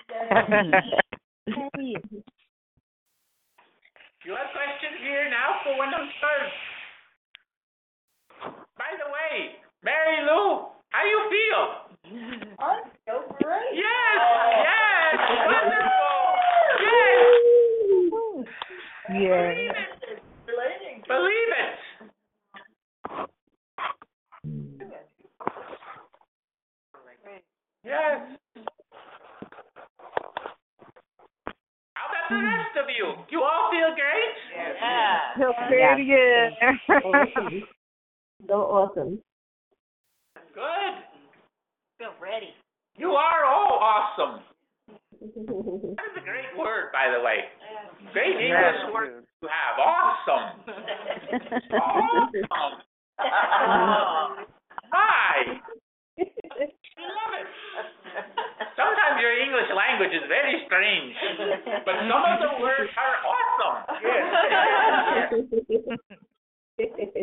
[SPEAKER 2] You have questions here now for when I'm started. By the way, Mary Lou, how you feel?
[SPEAKER 3] I feel great.
[SPEAKER 2] Yes, yes, wonderful. Yes.
[SPEAKER 8] Yeah.
[SPEAKER 2] Believe it.
[SPEAKER 3] Relating.
[SPEAKER 2] Believe it. Yes. How about the rest of you? You all feel great?
[SPEAKER 3] Yeah.
[SPEAKER 8] Feel pretty good.
[SPEAKER 4] So awesome.
[SPEAKER 2] Good.
[SPEAKER 3] Feel ready.
[SPEAKER 2] You are all awesome. That is a great word, by the way. Great English
[SPEAKER 12] Yes.
[SPEAKER 2] word you have. Awesome. Awesome. My. I love it. Sometimes your English language is very strange, but some of the words are awesome. Yes.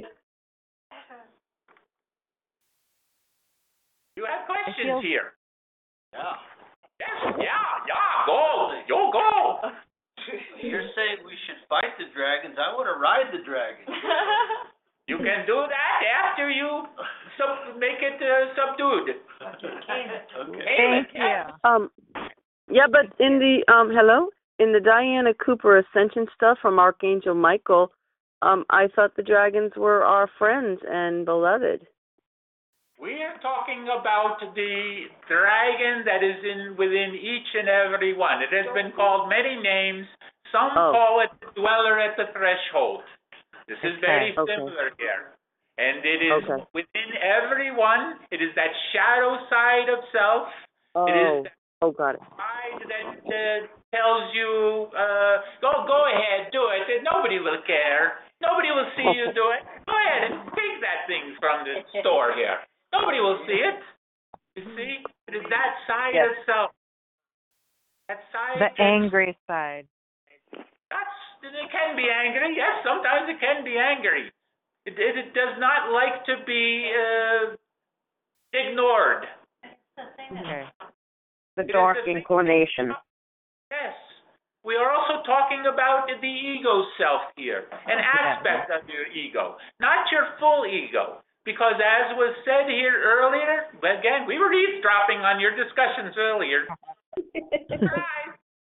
[SPEAKER 2] You have questions here.
[SPEAKER 11] Yeah.
[SPEAKER 2] Yes, yeah, yeah, go, yo, go.
[SPEAKER 11] You're saying we should fight the dragons. I want to ride the dragons.
[SPEAKER 2] You can do that after you sub- make it uh, subdued.
[SPEAKER 11] Okay.
[SPEAKER 8] Thank you.
[SPEAKER 9] Um, yeah, but in the um, hello, in the Diana Cooper Ascension stuff from Archangel Michael, um, I thought the dragons were our friends and beloved.
[SPEAKER 2] We are talking about the dragon that is in within each and every one. It has been called many names. Some
[SPEAKER 9] Oh.
[SPEAKER 2] call it the dweller at the threshold. This is very
[SPEAKER 9] Okay.
[SPEAKER 2] similar here. And it is
[SPEAKER 9] Okay.
[SPEAKER 2] within every one. It is that shadow side of self.
[SPEAKER 9] Oh,
[SPEAKER 2] It is that
[SPEAKER 9] oh, got it.
[SPEAKER 2] side that uh, tells you, uh, go, go ahead, do it. Nobody will care. Nobody will see you do it. Go ahead and take that thing from the store here. Nobody will see it. You see? It is that side
[SPEAKER 8] Yes.
[SPEAKER 2] of self. That side.
[SPEAKER 8] The
[SPEAKER 2] that-
[SPEAKER 8] angry side.
[SPEAKER 2] That's, it can be angry. Yes, sometimes it can be angry. It, it, it does not like to be uh, ignored.
[SPEAKER 8] Okay.
[SPEAKER 9] The
[SPEAKER 2] It is
[SPEAKER 9] dark
[SPEAKER 2] the thing-
[SPEAKER 9] inclination.
[SPEAKER 2] Yes. We are also talking about the ego self here, an aspect of your ego, not your full ego. Because as was said here earlier, but again, we were eavesdropping on your discussions earlier. Surprise!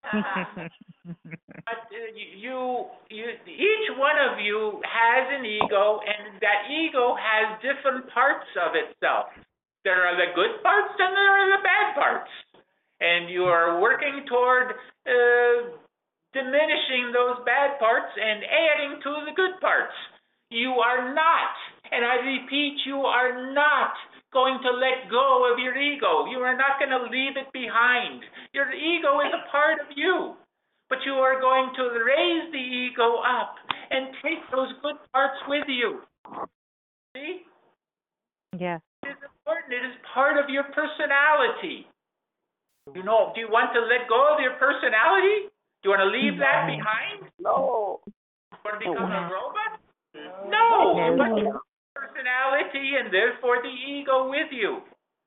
[SPEAKER 2] But uh, you, you, each one of you has an ego, and that ego has different parts of itself. There are the good parts and there are the bad parts. And you are working toward uh, diminishing those bad parts and adding to the good parts. You are not, and I repeat, you are not going to let go of your ego. You are not going to leave it behind. Your ego is a part of you, but you are going to raise the ego up and take those good parts with you. See?
[SPEAKER 8] Yes.
[SPEAKER 2] It is important. It is part of your personality. You know, do you want to let go of your personality? Do you want to leave that behind?
[SPEAKER 9] No.
[SPEAKER 2] You want to become a robot? No, you want your personality and therefore the ego with you.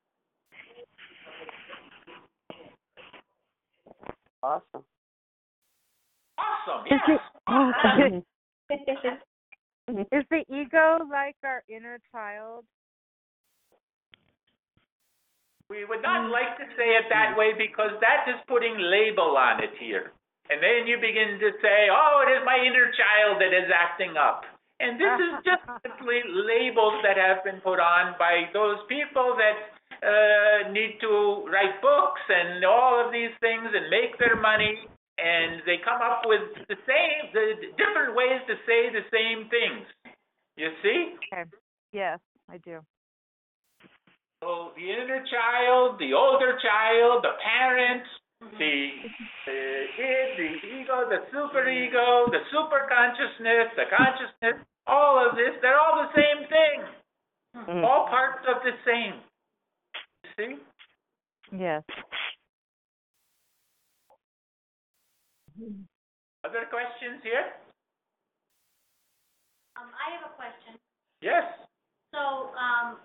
[SPEAKER 9] Awesome.
[SPEAKER 2] Awesome,
[SPEAKER 8] Is
[SPEAKER 2] yes.
[SPEAKER 8] it, is the ego like our inner child?
[SPEAKER 2] We would not like to say it that way because that is putting label on it here. And then you begin to say, oh, it is my inner child that is acting up. And this is just simply labels that have been put on by those people that uh, need to write books and all of these things and make their money. And they come up with the same, the different ways to say the same things. You see?
[SPEAKER 8] Okay. Yes, I do.
[SPEAKER 2] So the inner child, the older child, the parent, the, the id, the ego, the superego, the super consciousness, the consciousness, all of this, they're all the same thing.
[SPEAKER 8] Mm-hmm.
[SPEAKER 2] All parts of the same. You see?
[SPEAKER 8] Yes.
[SPEAKER 2] Other questions here?
[SPEAKER 13] Um, I have a question.
[SPEAKER 2] Yes.
[SPEAKER 13] So, um,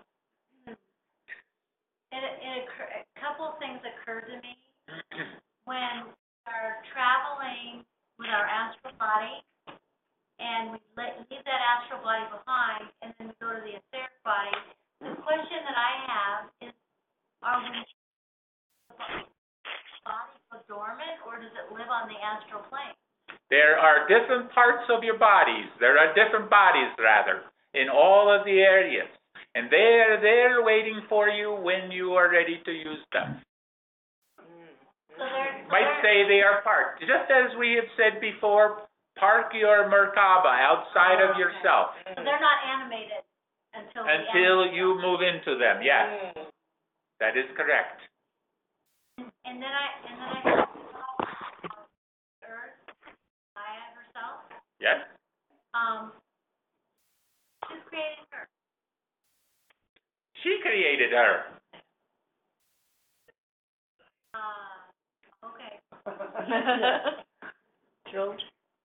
[SPEAKER 13] it, it occur, a couple of things occurred to me when we are traveling with our astral body, and we let, leave that astral body behind, and then we go to the etheric body. The question that I have is, are we the body go dormant, or does it live on the astral plane?
[SPEAKER 2] There are different parts of your bodies. There are different bodies, rather, in all of the areas. And they are there waiting for you when you are ready to use them.
[SPEAKER 13] So they're, so
[SPEAKER 2] Might say they are parked. Just as we have said before, park your Merkaba outside of yourself.
[SPEAKER 13] So they're not animated until the
[SPEAKER 2] Until
[SPEAKER 13] end.
[SPEAKER 2] you move into them, yes. That is correct.
[SPEAKER 13] And then I, and then I have Earth, Gaia herself.
[SPEAKER 2] Yes.
[SPEAKER 13] Um, who created her?
[SPEAKER 2] She created her.
[SPEAKER 13] Uh, okay.
[SPEAKER 3] True.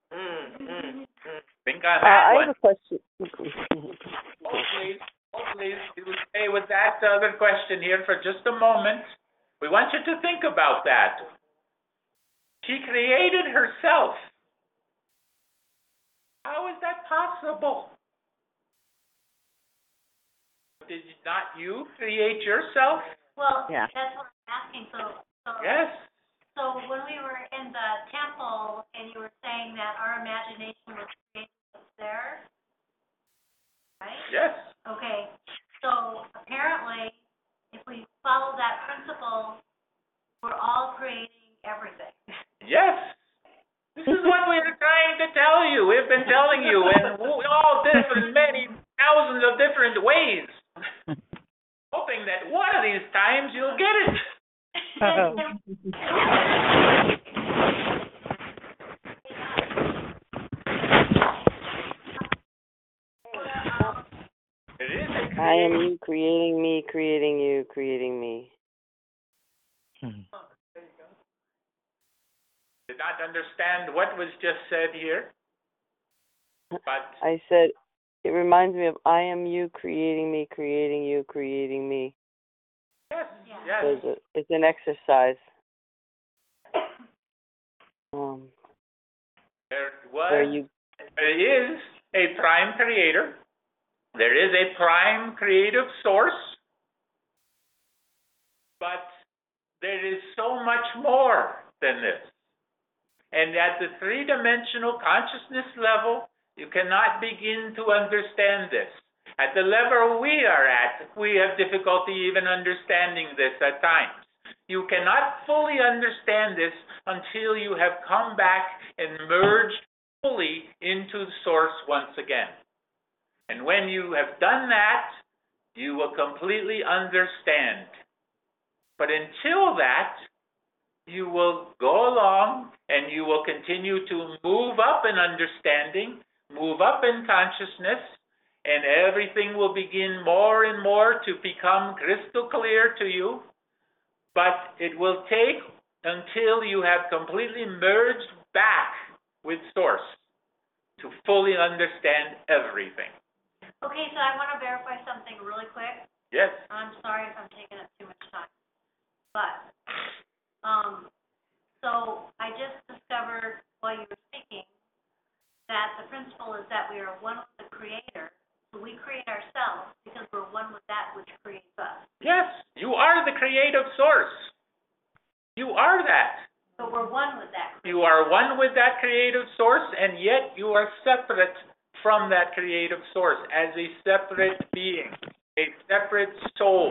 [SPEAKER 2] Think on
[SPEAKER 9] Uh,
[SPEAKER 2] that
[SPEAKER 9] I
[SPEAKER 2] one.
[SPEAKER 9] have a question.
[SPEAKER 2] Oh, please. Oh, please. You will stay with that other question here for just a moment. We want you to think about that. She created herself. How is that possible? Did not you create yourself?
[SPEAKER 13] Well,
[SPEAKER 2] Yeah.
[SPEAKER 13] that's what I'm asking. So, so
[SPEAKER 2] Yes.
[SPEAKER 13] So when we were in the temple, and you were saying that our imagination was created what's there, right?
[SPEAKER 2] Yes.
[SPEAKER 13] Okay. So apparently, if we follow that principle, we're all creating everything.
[SPEAKER 2] Yes. This is what we are trying to tell you. We've been telling you in all different, many thousands of different ways. Hoping that one of these times you'll get it. It is a
[SPEAKER 9] I am you creating me, creating you, creating me.
[SPEAKER 2] Did not understand what was just said here. But
[SPEAKER 9] I said, it reminds me of I am you creating me, creating you, creating me.
[SPEAKER 2] yes, yes.
[SPEAKER 9] So it's, a, it's an exercise. Um,
[SPEAKER 2] There was,
[SPEAKER 9] where you
[SPEAKER 2] there is a prime creator. There is a prime creative source. But there is so much more than this. And at the three-dimensional consciousness level, you cannot begin to understand this. At the level we are at, we have difficulty even understanding this at times. You cannot fully understand this until you have come back and merged fully into the source once again. And when you have done that, you will completely understand. But until that, you will go along and you will continue to move up in understanding, move up in consciousness, and everything will begin more and more to become crystal clear to you. But it will take until you have completely merged back with Source to fully understand everything.
[SPEAKER 13] Okay, so I want to verify something really quick.
[SPEAKER 2] Yes.
[SPEAKER 13] I'm sorry if I'm taking up too much time. But, um, so I just discovered while you were speaking that the principle is that we are one with the Creator. So we create ourselves because we're one with that which creates us.
[SPEAKER 2] Yes, you are the creative source. You are that.
[SPEAKER 13] But we're one with that.
[SPEAKER 2] You are one with that creative source, and yet you are separate from that creative source as a separate being, a separate soul.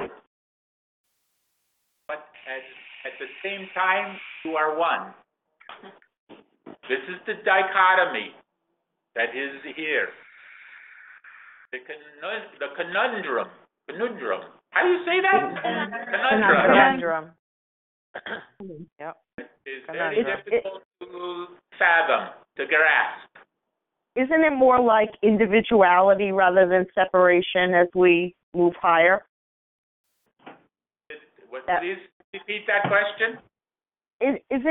[SPEAKER 2] But at, at the same time, you are one. This is the dichotomy that is here. The, conun- the conundrum. Conundrum. How do you say that? Conundrum.
[SPEAKER 12] Conundrum. Yep.
[SPEAKER 2] Is very
[SPEAKER 12] Conundrum.
[SPEAKER 2] difficult to fathom, to grasp.
[SPEAKER 14] Isn't it more like individuality rather than separation as we move higher?
[SPEAKER 2] What, please repeat that question.
[SPEAKER 14] Is, isn't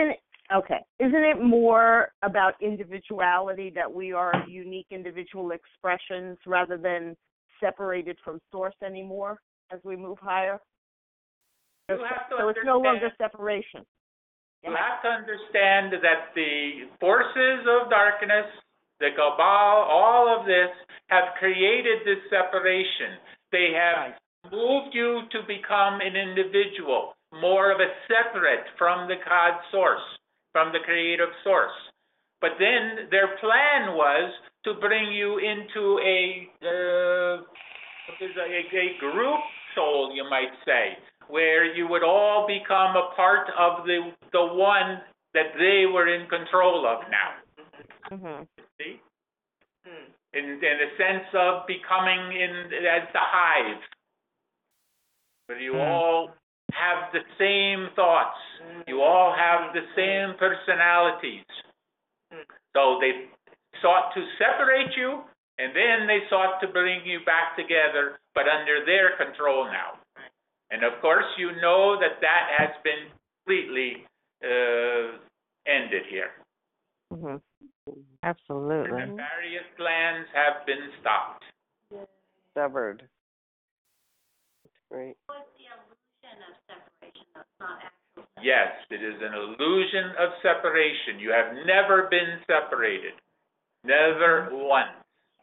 [SPEAKER 14] Okay. Isn't it more about individuality, that we are unique individual expressions rather than separated from source anymore as we move higher?
[SPEAKER 2] You have to
[SPEAKER 14] so it's no longer separation.
[SPEAKER 2] You have to understand that the forces of darkness, the cabal, all of this have created this separation. They have moved you to become an individual, more of a separate from the God source, from the creative source. But then their plan was to bring you into a, uh, a, a group soul, you might say, where you would all become a part of the the one that they were in control of now.
[SPEAKER 14] Mm-hmm.
[SPEAKER 2] See? In, in a sense of becoming in as the hive, where you mm. all have the same thoughts, you all have the same personalities. So they sought to separate you, and then they sought to bring you back together, but under their control now. And of course, you know that that has been completely uh, ended here.
[SPEAKER 8] Mm-hmm. Absolutely.
[SPEAKER 2] The nefarious plans have been stopped.
[SPEAKER 12] Severed. That's great.
[SPEAKER 13] What's the illusion of separation? That's not actual separation.
[SPEAKER 2] Yes, it is an illusion of separation. You have never been separated. Never once.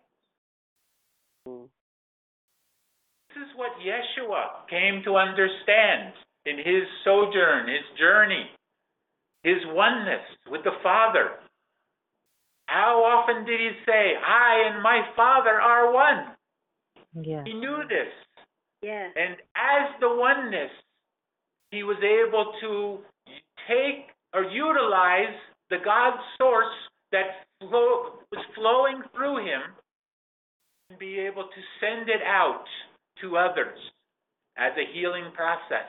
[SPEAKER 12] Mm.
[SPEAKER 2] This is what Yeshua came to understand in his sojourn, his journey, his oneness with the Father. How often did he say, I and my Father are one?
[SPEAKER 8] Yeah.
[SPEAKER 2] He knew this.
[SPEAKER 10] Yeah.
[SPEAKER 2] And as the oneness, he was able to take or utilize the God source that flow, was flowing through him and be able to send it out to others as a healing process.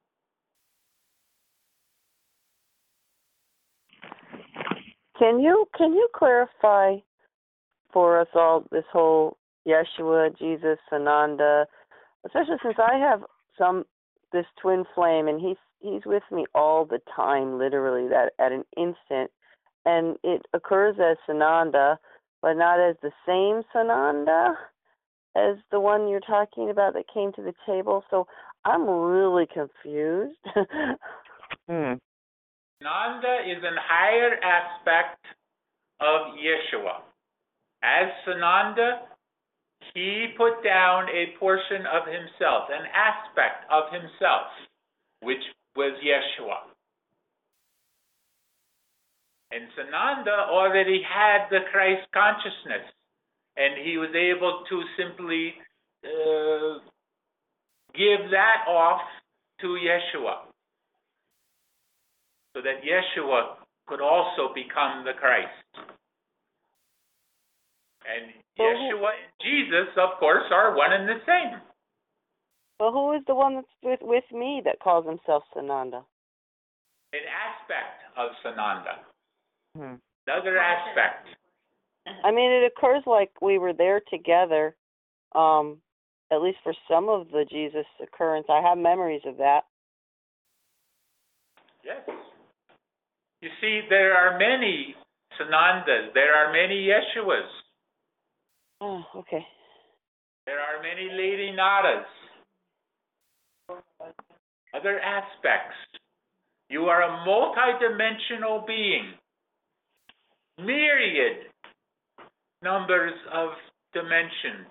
[SPEAKER 9] Can you can you clarify for us all this whole Yeshua, Jesus, Sananda, especially since I have some this twin flame and he's he's with me all the time, literally that at an instant, and it occurs as Sananda, but not as the same Sananda as the one you're talking about that came to the table. So I'm really confused.
[SPEAKER 8] hmm.
[SPEAKER 2] Sananda is an higher aspect of Yeshua. As Sananda, he put down a portion of himself, an aspect of himself, which was Yeshua. And Sananda already had the Christ consciousness, and he was able to simply uh, give that off to Yeshua, so that Yeshua could also become the Christ. And Yeshua and Jesus, of course, are one and the same.
[SPEAKER 9] Well, who is the one that's with, with me that calls himself Sananda?
[SPEAKER 2] An aspect of Sananda.
[SPEAKER 8] Hmm.
[SPEAKER 2] Another aspect.
[SPEAKER 9] I mean, it occurs like we were there together, um, at least for some of the Jesus occurrence. I have memories of that.
[SPEAKER 2] Yes. You see, there are many Sanandas. There are many Yeshuas.
[SPEAKER 9] Oh, okay.
[SPEAKER 2] There are many Lady Nadas. Other aspects. You are a multidimensional being. Myriad numbers of dimensions.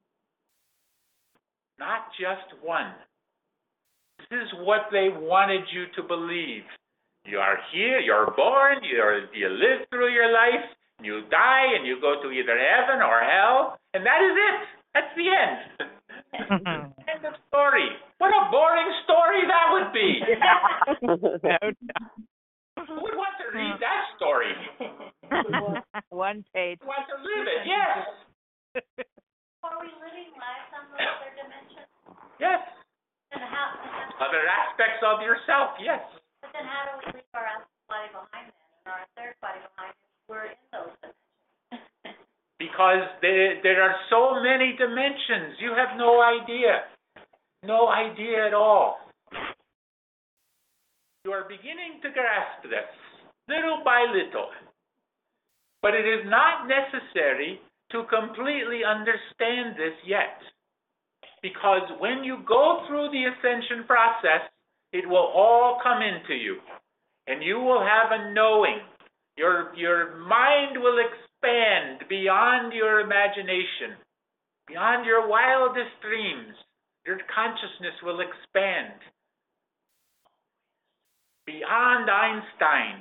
[SPEAKER 2] Not just one. This is what they wanted you to believe. You are here, you're born, you're, you live through your life, you die, and you go to either heaven or hell, and that is it. That's the end. End of story. What a boring story that would be. Who would want to read that story?
[SPEAKER 8] One page.
[SPEAKER 2] Who would want to live it? Yes.
[SPEAKER 13] Are we living lives on those other dimensions?
[SPEAKER 2] Yes.
[SPEAKER 13] And how,
[SPEAKER 2] Other aspects of yourself, yes.
[SPEAKER 13] but then how do we leave our astral body behind then, and our third body behind if we're in those dimensions?
[SPEAKER 2] Because there, there are so many dimensions. You have no idea. No idea at all. You are beginning to grasp this. little by little. But it is not necessary to completely understand this yet. Because when you go through the ascension process, it will all come into you. And you will have a knowing. Your, your mind will expand beyond your imagination, beyond your wildest dreams. Your consciousness will expand beyond Einstein,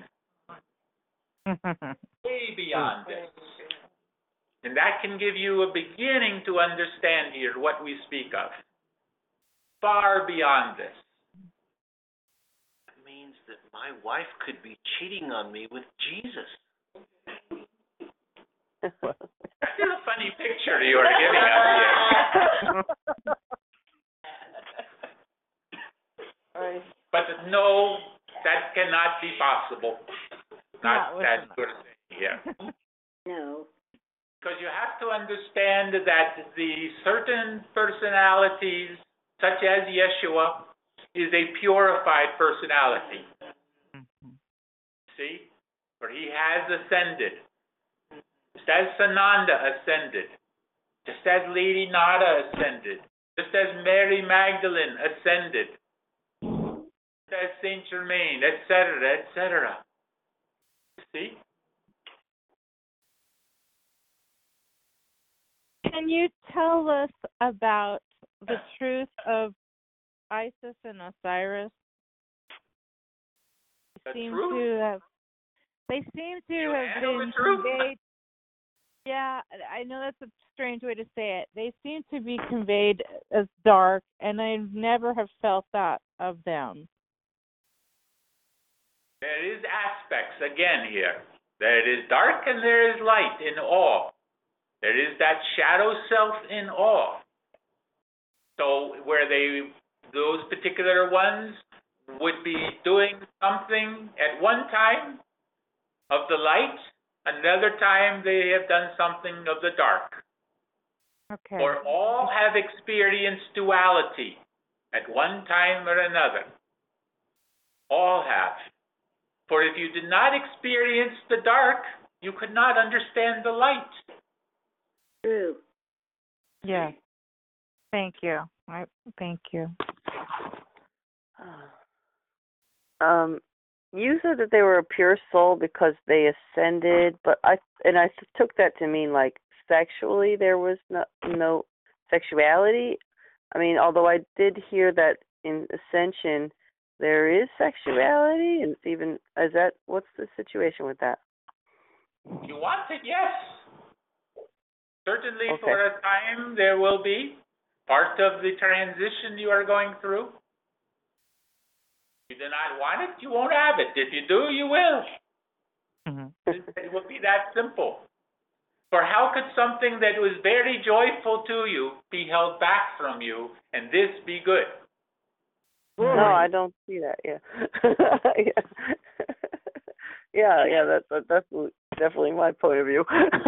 [SPEAKER 2] way beyond this. And that can give you a beginning to understand here what we speak of. Far beyond this.
[SPEAKER 11] That means that my wife could be cheating on me with Jesus.
[SPEAKER 2] That's a funny picture you are giving us here.
[SPEAKER 12] Right.
[SPEAKER 2] But no, that cannot be possible. Not that sort of thing here.
[SPEAKER 10] No.
[SPEAKER 2] Because you have to understand that the certain personalities, such as Yeshua, is a purified personality. Mm-hmm. See? For he has ascended. Just as Sananda ascended. Just as Lady Nada ascended. Just as Mary Magdalene ascended. Just as Saint Germain, et cetera, et cetera. See?
[SPEAKER 8] Can you tell us about the truth of Isis and Osiris?
[SPEAKER 2] The
[SPEAKER 8] seem
[SPEAKER 2] truth?
[SPEAKER 8] to have, they seem to
[SPEAKER 2] You
[SPEAKER 8] have
[SPEAKER 2] handle
[SPEAKER 8] been
[SPEAKER 2] the truth?
[SPEAKER 8] conveyed. Yeah, I know that's a strange way to say it. They seem to be conveyed as dark, and I never have felt that of them.
[SPEAKER 2] There is aspects, again, here. There is dark and there is light in all. There is that shadow self in all. So where they, those particular ones would be doing something at one time of the light, another time they have done something of the dark.
[SPEAKER 8] Okay.
[SPEAKER 2] For all have experienced duality at one time or another. All have. For if you did not experience the dark, you could not understand the light.
[SPEAKER 10] True.
[SPEAKER 8] Yeah. Thank you. I, thank you.
[SPEAKER 12] Um, you said that they were a pure soul because they ascended, but I and I took that to mean like sexually there was no no sexuality. I mean, although I did hear that in ascension there is sexuality, and it's even is that what's the situation with that?
[SPEAKER 2] You want it, yes. Certainly
[SPEAKER 12] Okay.
[SPEAKER 2] for a time there will be part of the transition you are going through. If you do not want it, you won't have it. If you do, you will.
[SPEAKER 8] Mm-hmm.
[SPEAKER 2] It will be that simple. For how could something that was very joyful to you be held back from you and this be good?
[SPEAKER 12] No, I don't see that. Yeah, yeah, yeah, yeah. That's that's definitely definitely my point of view.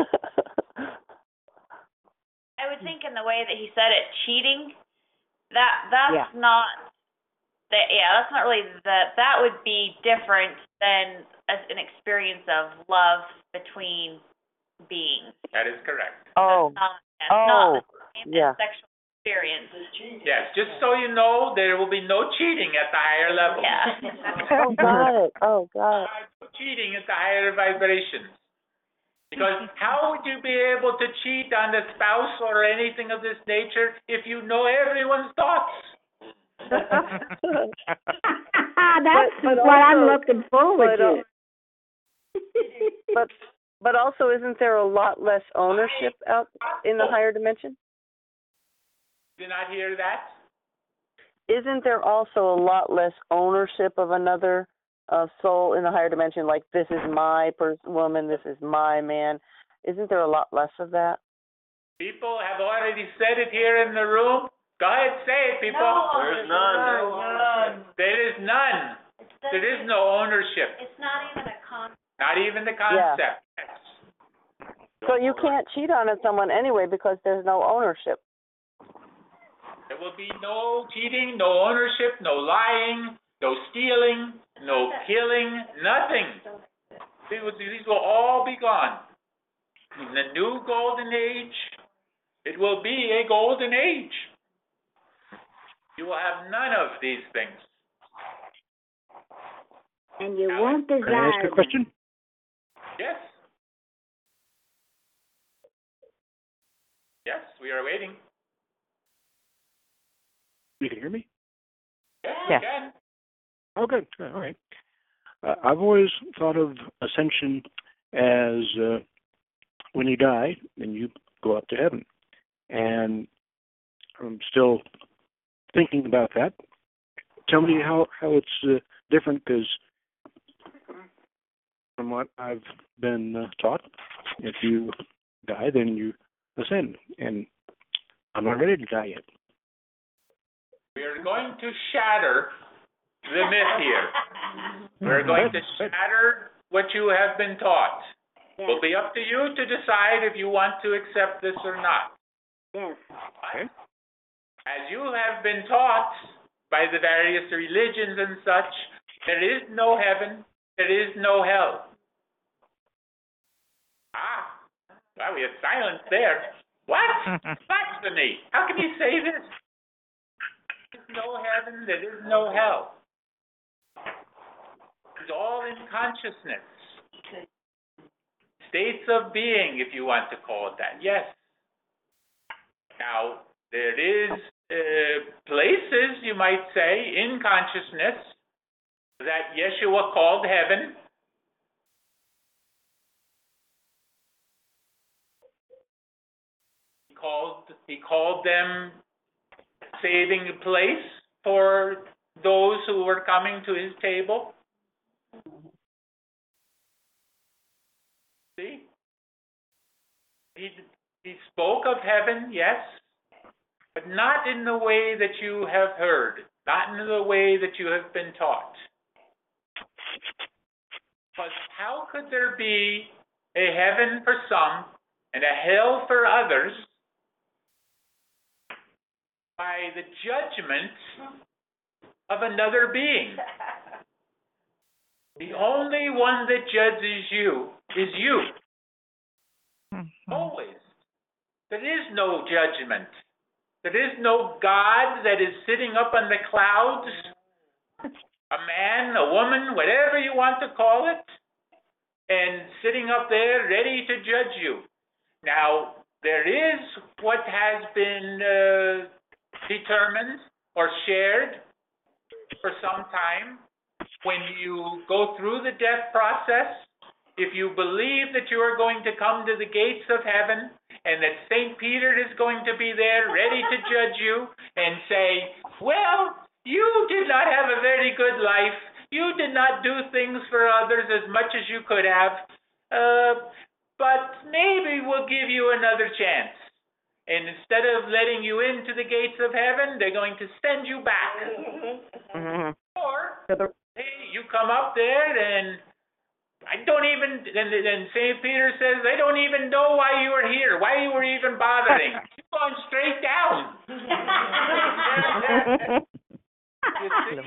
[SPEAKER 15] I would think in the way that he said it, cheating, that that's
[SPEAKER 12] Yeah.
[SPEAKER 15] not that. Yeah, that's not really that. That would be different than as an experience of love between beings.
[SPEAKER 2] That is correct.
[SPEAKER 12] Oh,
[SPEAKER 15] Not, it's
[SPEAKER 12] oh,
[SPEAKER 15] not the same
[SPEAKER 12] yeah.
[SPEAKER 15] as sexual experience.
[SPEAKER 2] Yes, just so you know, there will be no cheating at the higher level.
[SPEAKER 15] Yeah.
[SPEAKER 12] Oh, got it. Oh, got it.
[SPEAKER 2] No cheating at the higher vibrations. Because how would you be able to cheat on a spouse or anything of this nature if you know everyone's thoughts?
[SPEAKER 10] That's
[SPEAKER 12] But- but
[SPEAKER 10] what I'm
[SPEAKER 12] also-
[SPEAKER 10] looking forward
[SPEAKER 12] but,
[SPEAKER 10] to.
[SPEAKER 12] uh, But but also, isn't there a lot less ownership out in the higher dimension?
[SPEAKER 2] Did not hear that?
[SPEAKER 12] Isn't there also a lot less ownership of another uh, soul in the higher dimension? Like, this is my pers- woman, this is my man. Isn't there a lot less of that?
[SPEAKER 2] People have already said it here in the room. Go ahead, say it, people.
[SPEAKER 13] No,
[SPEAKER 11] There's none.
[SPEAKER 2] none. There is none. There is no ownership.
[SPEAKER 13] It's not even a concept.
[SPEAKER 2] Not even the concept.
[SPEAKER 12] So you can't cheat on someone anyway because there's no ownership.
[SPEAKER 2] There will be no cheating, no ownership, no lying, no stealing, no killing, nothing. These will, these will all be gone. In the new golden age, it will be a golden age. You will have none of these things.
[SPEAKER 10] And you won't desire
[SPEAKER 16] Can I ask a question?
[SPEAKER 2] Yes. Yes, we are waiting.
[SPEAKER 16] You can hear me?
[SPEAKER 2] Yes,
[SPEAKER 8] Yes.
[SPEAKER 2] we can.
[SPEAKER 16] Oh, good. Good. All right. Uh, I've always thought of ascension as uh, when you die, then you go up to heaven. And I'm still thinking about that. Tell me how, how it's uh, different, because from what I've been uh, taught, if you die, then you ascend. And I'm not ready to die yet.
[SPEAKER 2] We are going to shatter the myth here. We're going to shatter what you have been taught. It will be up to you to decide if you want to accept this or not.
[SPEAKER 10] Yes.
[SPEAKER 16] Okay.
[SPEAKER 2] As you have been taught by the various religions and such, there is no heaven, there is no hell. Ah, well, we have silence there. What? Blasphemy! How can you say this? There is no heaven, there is no hell. It's all in consciousness. States of being, if you want to call it that. Yes. Now, there is uh, places, you might say, in consciousness that Yeshua called heaven. He called, he called them saving place for those who were coming to his table. See? He, he spoke of heaven, yes, but not in the way that you have heard, not in the way that you have been taught. Because how could there be a heaven for some and a hell for others by the judgment of another being? The only one that judges you is you. Always. There is no judgment. There is no God that is sitting up on the clouds, a man, a woman, whatever you want to call it, and sitting up there ready to judge you. Now, there is what has been uh, determined or shared for some time. When you go through the death process, if you believe that you are going to come to the gates of heaven and that Saint Peter is going to be there ready to judge you and say, well, you did not have a very good life. You did not do things for others as much as you could have, uh, but maybe we'll give you another chance. And instead of letting you into the gates of heaven, they're going to send you back.
[SPEAKER 14] Mm-hmm.
[SPEAKER 2] Or, hey, you come up there and I don't even, and, and Saint Peter says, they don't even know why you were here, why you were even bothering. You're going straight down. You see?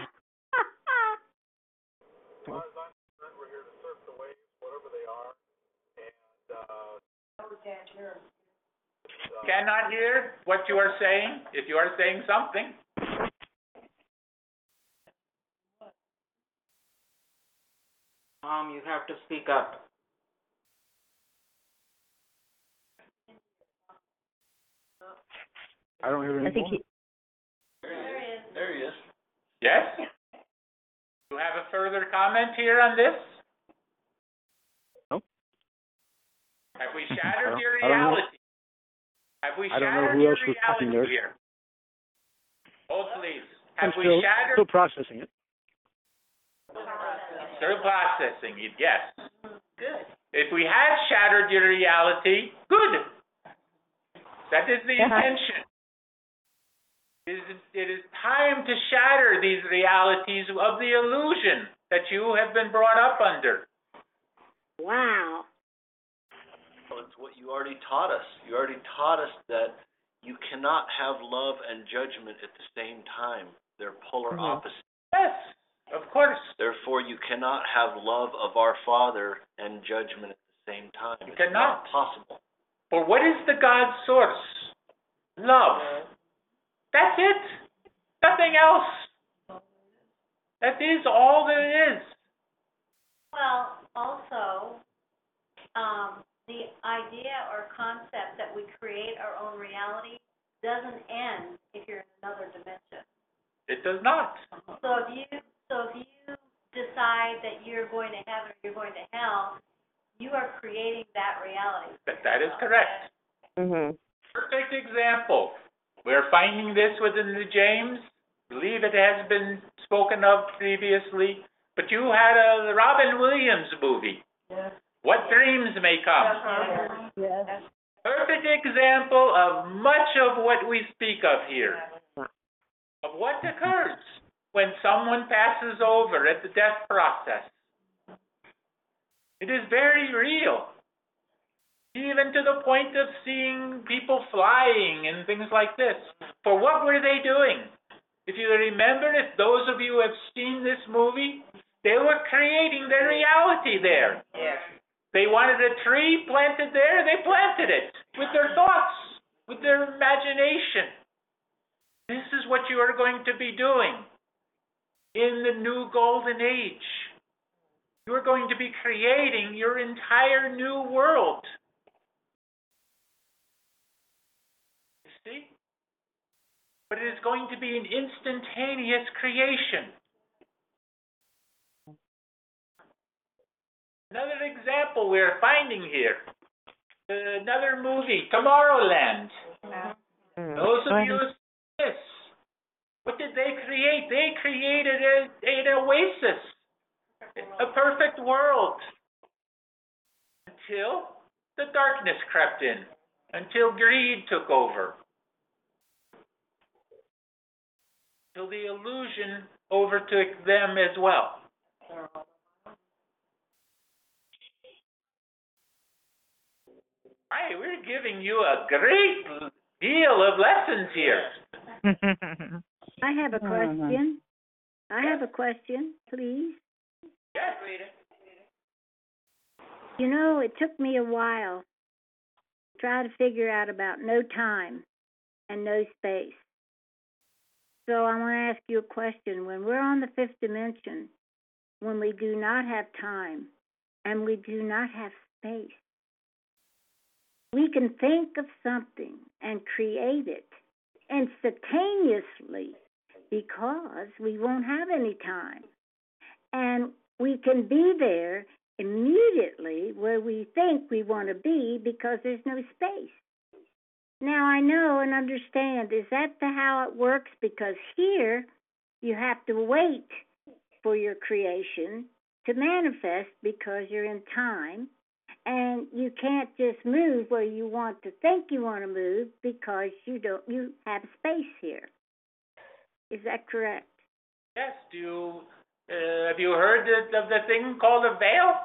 [SPEAKER 2] Cannot hear what you are saying, if you are saying something.
[SPEAKER 17] Mom, you have to speak up.
[SPEAKER 16] I don't hear
[SPEAKER 4] I think
[SPEAKER 16] anymore.
[SPEAKER 4] he,
[SPEAKER 11] There he is. There he is.
[SPEAKER 2] Yes? You have a further comment here on this?
[SPEAKER 16] No.
[SPEAKER 2] Have we shattered your
[SPEAKER 16] I don't know.
[SPEAKER 2] reality? Have we
[SPEAKER 16] I don't know
[SPEAKER 2] shattered
[SPEAKER 16] who
[SPEAKER 2] your
[SPEAKER 16] else was talking
[SPEAKER 2] reality
[SPEAKER 16] there.
[SPEAKER 2] here? Oh, please.
[SPEAKER 16] I'm
[SPEAKER 2] Have we
[SPEAKER 16] still,
[SPEAKER 2] shattered?
[SPEAKER 16] still processing it.
[SPEAKER 2] Still processing it, yes.
[SPEAKER 3] Good.
[SPEAKER 2] If we had shattered your reality, good. That is the intention. It is, it is time to shatter these realities of the illusion that you have been brought up under.
[SPEAKER 10] Wow.
[SPEAKER 11] Well, it's what you already taught us. You already taught us that you cannot have love and judgment at the same time. They're polar
[SPEAKER 2] Mhm.
[SPEAKER 11] opposites.
[SPEAKER 2] Yes, Of course.
[SPEAKER 11] Therefore, you cannot have love of our Father and judgment at the same time.
[SPEAKER 2] You
[SPEAKER 11] it's
[SPEAKER 2] cannot.
[SPEAKER 11] not possible.
[SPEAKER 2] For what is the God source? Love. That's it. Nothing else. That is all that it is.
[SPEAKER 13] Well, also, um, the idea or concept that we create our own reality doesn't end if you're in another dimension.
[SPEAKER 2] It does not.
[SPEAKER 13] So if you so if you decide that you're going to heaven or you're going to hell, you are creating that reality.
[SPEAKER 2] That, that is correct.
[SPEAKER 12] Mhm.
[SPEAKER 2] Perfect example. We're finding this within the James. I believe it has been spoken of previously. But you had a Robin Williams movie.
[SPEAKER 3] Yes.
[SPEAKER 2] What Dreams May Come.
[SPEAKER 3] Uh-huh. Yes.
[SPEAKER 2] Perfect example of much of what we speak of here. Of what occurs when someone passes over at the death process. It is very real. Even to the point of seeing people flying and things like this. For what were they doing? If you remember, if those of you who have seen this movie, they were creating their reality there.
[SPEAKER 3] Yes.
[SPEAKER 2] They wanted a tree planted there, they planted it with their thoughts, with their imagination. This is what you are going to be doing in the new golden age. You are going to be creating your entire new world. You see? But it is going to be an instantaneous creation. Another example we're finding here. Another movie, Tomorrowland.
[SPEAKER 12] Mhm.
[SPEAKER 2] Those of you who see this, what did they create? They created a, an oasis, a perfect world. Until the darkness crept in, until greed took over, until the illusion overtook them as well. Hey, we're giving you a great deal of lessons here.
[SPEAKER 10] I have a question. I have a question, please.
[SPEAKER 2] Yes, Rita.
[SPEAKER 10] You know, it took me a while to try to figure out about no time and no space. So I want to ask you a question. When we're on the fifth dimension, when we do not have time and we do not have space, we can think of something and create it instantaneously because we won't have any time. And we can be there immediately where we think we want to be because there's no space. Now I know and understand, is that the how it works? Because here you have to wait for your creation to manifest because you're in time. And you can't just move where you want to think you want to move because you don't. You have space here. Is that correct?
[SPEAKER 2] Yes. Do you uh, have you heard of the thing called a veil?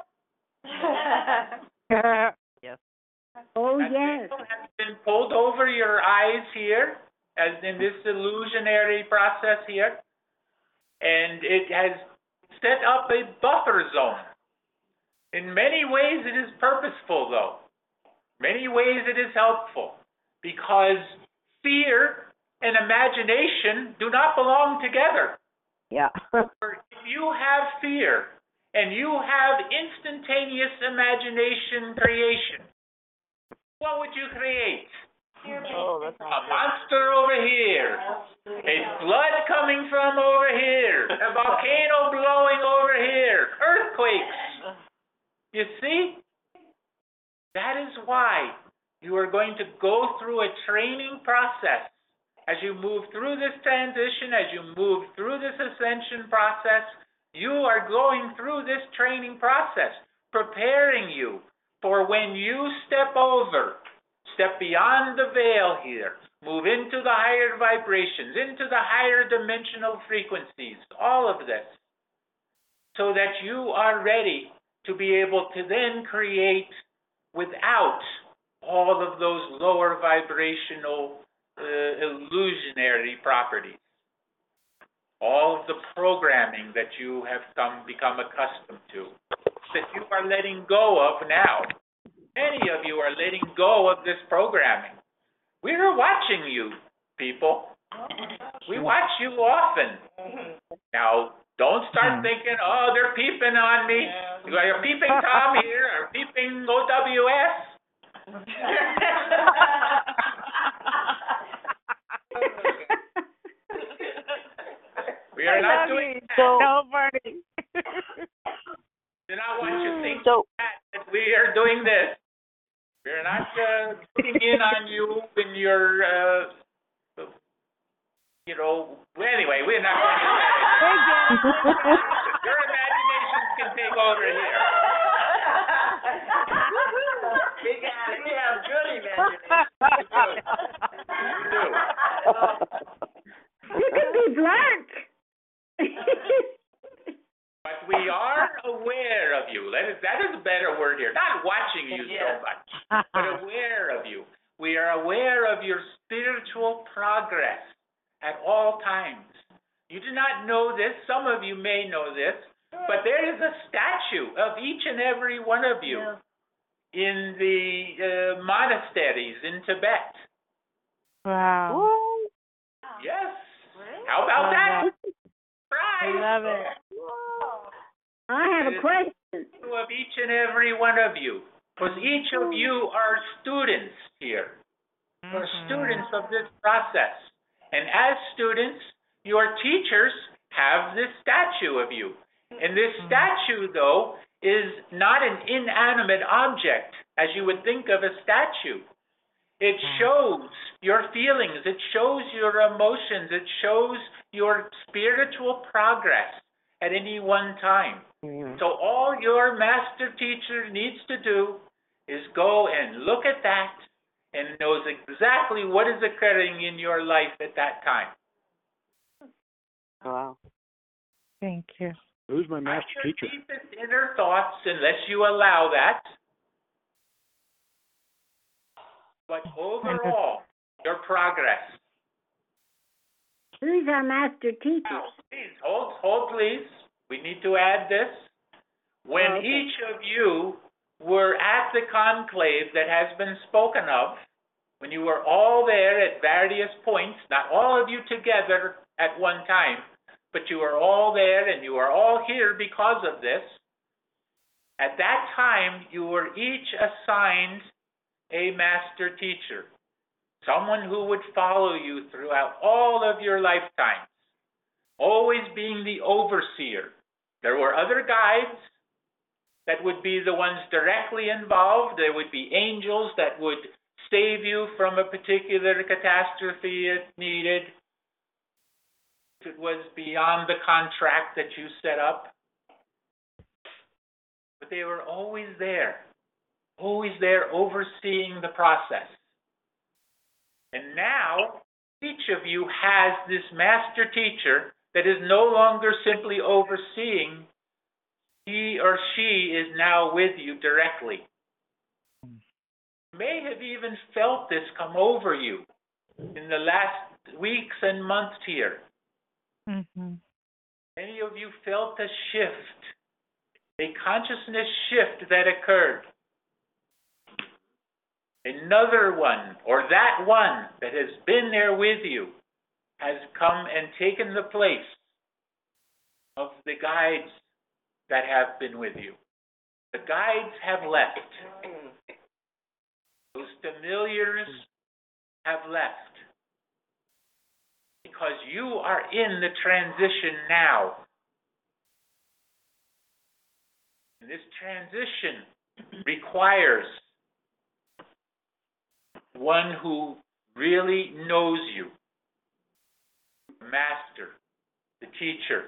[SPEAKER 8] Yes.
[SPEAKER 10] Oh
[SPEAKER 2] that
[SPEAKER 10] yes.
[SPEAKER 2] veil has been pulled over your eyes here, as in this illusionary process here, and it has set up a buffer zone. In many ways it is purposeful, though. Many ways it is helpful, because fear and imagination do not belong together.
[SPEAKER 12] Yeah.
[SPEAKER 2] If you have fear and you have instantaneous imagination creation, what would you create?
[SPEAKER 12] Oh, that's
[SPEAKER 2] A monster over here, a flood coming from over here, a volcano blowing over here, earthquakes. You see? That is why you are going to go through a training process. As you move through this transition, as you move through this ascension process, you are going through this training process, preparing you for when you step over, step beyond the veil here, move into the higher vibrations, into the higher dimensional frequencies, all of this, so that you are ready to be able to then create without all of those lower vibrational uh, illusionary properties. all of the programming that you have come become accustomed to, that you are letting go of now. Many of you are letting go of this programming. We are watching you, people. We watch you often. Now, don't start thinking, oh, they're peeping on me. You're peeping Tom here, or peeping O W S. We are not doing that.
[SPEAKER 8] Nobody.
[SPEAKER 2] Do not want you to think
[SPEAKER 12] So-
[SPEAKER 2] that, that we are doing this. We are not uh, putting in on you in your, uh, you know, well, anyway, we're not going to say your imaginations can take over here.
[SPEAKER 3] We got it. We have good imagination.
[SPEAKER 2] We do.
[SPEAKER 10] You can be blunt.
[SPEAKER 2] But we are aware of you. That is, that is a better word here. Not watching you so much, but aware of you. We are aware of your spiritual progress at all times. You do not know this. Some of you may know this, but there is a statue of each and every one of you in the uh, monasteries in Tibet.
[SPEAKER 8] Wow.
[SPEAKER 2] Yes. How about that?
[SPEAKER 8] I love it.
[SPEAKER 10] I have a question.
[SPEAKER 2] Of each and every one of you, because each of you are students here, are students of this process. And as students, your teachers have this statue of you. And this statue, though, is not an inanimate object, as you would think of a statue. It shows your feelings, it shows your emotions, it shows your spiritual progress at any one time. So all your master teacher needs to do is go and look at that and knows exactly what is occurring in your life at that time.
[SPEAKER 12] Wow.
[SPEAKER 8] Thank you.
[SPEAKER 16] Who's my master
[SPEAKER 2] Not your
[SPEAKER 16] teacher?
[SPEAKER 2] deepest inner thoughts, unless you allow that. But overall, your progress.
[SPEAKER 10] Who's our master teacher?
[SPEAKER 2] Now, please, hold, hold, please. We need to add this. When
[SPEAKER 10] Oh, okay.
[SPEAKER 2] each of you were at the conclave that has been spoken of, when you were all there at various points, not all of you together at one time, but you were all there and you are all here because of this, at that time you were each assigned a master teacher, someone who would follow you throughout all of your lifetimes, always being the overseer. There were other guides that would be the ones directly involved. There would be angels that would save you from a particular catastrophe if needed, if it was beyond the contract that you set up. But they were always there, always there overseeing the process. And now, each of you has this master teacher that is no longer simply overseeing. He or she is now with you directly. You may have even felt this come over you in the last weeks and months here.
[SPEAKER 8] Mm-hmm.
[SPEAKER 2] Many of you felt a shift, a consciousness shift that occurred. Another one, or that one that has been there with you, has come and taken the place of the guides that have been with you. The guides have left. Those familiars have left. Because you are in the transition now. And this transition requires one who really knows you, the master, the teacher.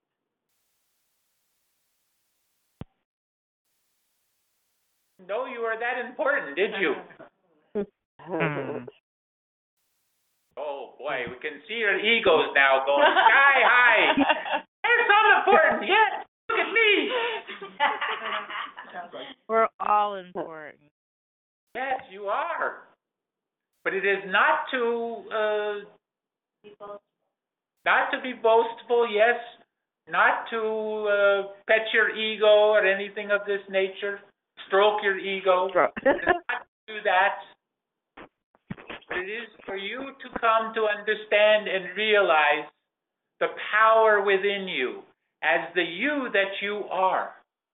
[SPEAKER 2] Know you are that important, did you?
[SPEAKER 8] Mm.
[SPEAKER 2] Oh boy, we can see your egos now going sky high. It's so important. Yes, look at me.
[SPEAKER 8] We're all important.
[SPEAKER 2] Yes, you are. But it is not to uh, Not to be boastful, yes, not to uh, pet your ego or anything of this nature, stroke your ego, not to do that. But it is for you to come to understand and realize the power within you as the you that you are.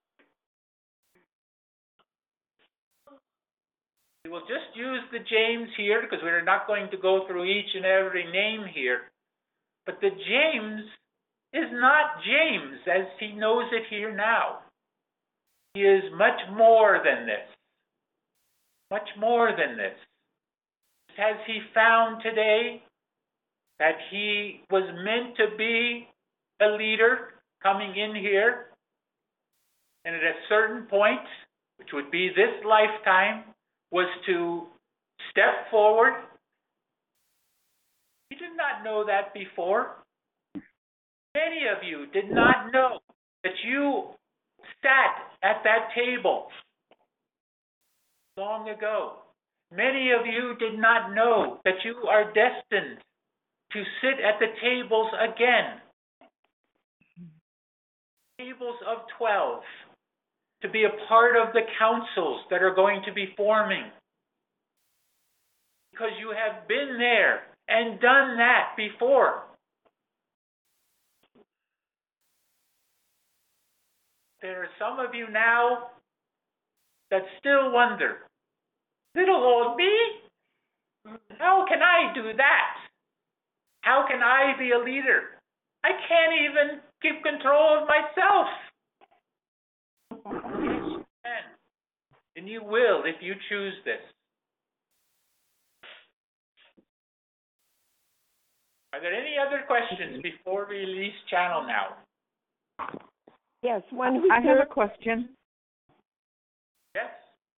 [SPEAKER 2] We will just use the James here because we're not going to go through each and every name here. But the James is not James as he knows it here now. He is much more than this. Much more than this. Has he found today that he was meant to be a leader coming in here, and at a certain point, which would be this lifetime, was to step forward? You did not know that before. Many of you did not know that you sat at that table long ago. Many of you did not know that you are destined to sit at the tables again. Tables of twelve. To be a part of the councils that are going to be forming. Because you have been there and done that before. There are some of you now that still wonder, little old me? How can I do that? How can I be a leader? I can't even keep control of myself. Yes, you can. And you will if you choose this. Are there any other questions before we release channel now?
[SPEAKER 14] Yes, one
[SPEAKER 18] I have a question.
[SPEAKER 2] Yes.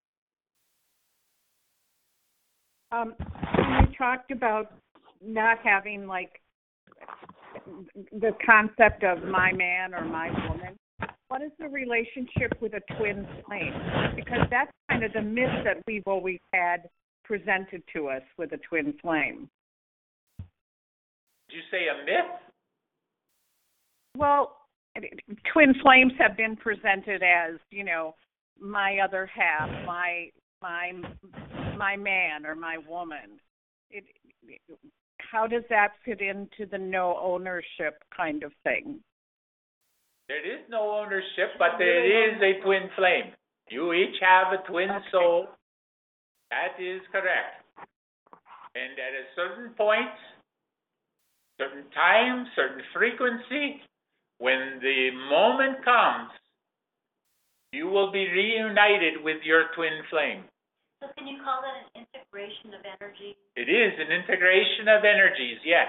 [SPEAKER 18] Um, when you talked about not having like the concept of my man or my woman, what is the relationship with a twin flame? Because that's kind of the myth that we've always had presented to us with a twin flame.
[SPEAKER 2] Did you say a myth?
[SPEAKER 18] Well, twin flames have been presented as, you know, my other half, my my my man or my woman. It, how does that fit into the no ownership kind of thing?
[SPEAKER 2] There is no ownership, but there is a twin flame. You each have a twin okay. soul. That is correct. And at a certain point, certain time, certain frequency, when the moment comes, you will be reunited with your twin flame.
[SPEAKER 13] So can you call that an integration of energy?
[SPEAKER 2] It is an integration of energies, yes.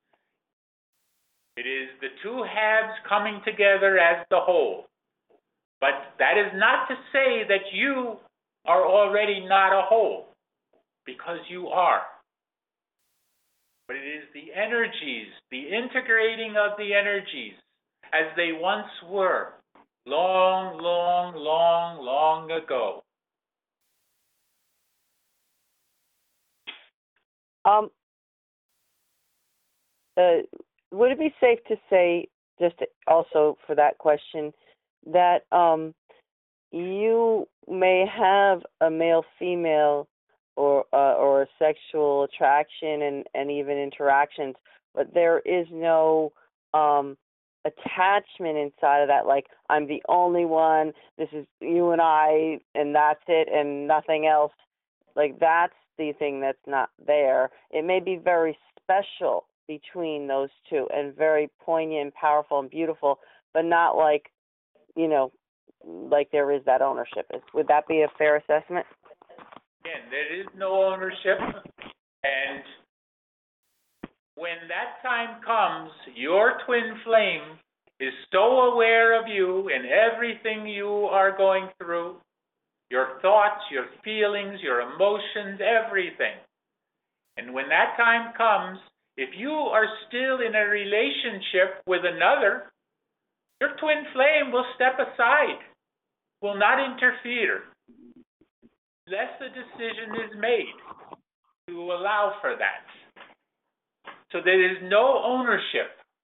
[SPEAKER 2] It is the two halves coming together as the whole. But that is not to say that you are already not a whole, because you are. But it is the energies, the integrating of the energies as they once were, long, long, long, long ago.
[SPEAKER 12] Um, uh, would it be safe to say, just also for that question, that um, you may have a male-female or uh, or a sexual attraction and, and even interactions, but there is no um, attachment inside of that, like I'm the only one, this is you and I, and that's it, and nothing else. Like that's the thing that's not there. It may be very special between those two and very poignant, powerful, and beautiful, but not like, you know, like there is that ownership. Would that be a fair assessment?
[SPEAKER 2] Again, there is no ownership, and when that time comes, your twin flame is so aware of you and everything you are going through, your thoughts, your feelings, your emotions, everything. And when that time comes, if you are still in a relationship with another, your twin flame will step aside, will not interfere, unless the decision is made to allow for that. So there is no ownership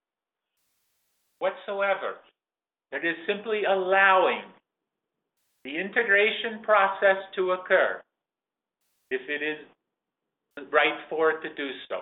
[SPEAKER 2] whatsoever. It is simply allowing the integration process to occur if it is right for it to do so.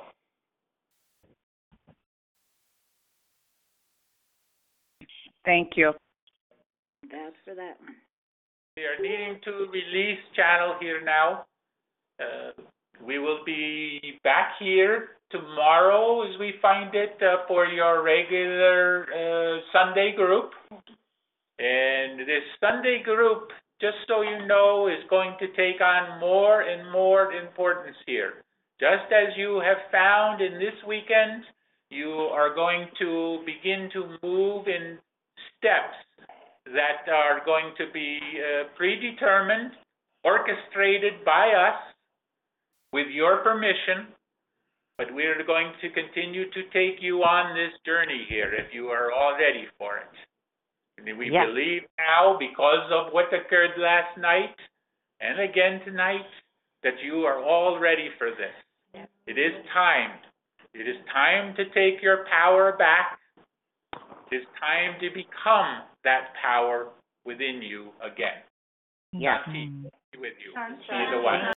[SPEAKER 18] Thank you.
[SPEAKER 10] That's for that one.
[SPEAKER 2] We are needing to release channel here now. Uh, we will be back here tomorrow as we find it uh, for your regular uh, Sunday group. And this Sunday group, just so you know, is going to take on more and more importance here. Just as you have found in this weekend, you are going to begin to move in steps that are going to be uh, predetermined, orchestrated by us with your permission, but we're going to continue to take you on this journey here if you are all ready for it. And we
[SPEAKER 18] Yes.
[SPEAKER 2] believe now, because of what occurred last night and again tonight, that you are all ready for this. It is time. It is time to take your power back. It is time to become that power within you again.
[SPEAKER 18] Yes.
[SPEAKER 2] Not peace with you. Be the one.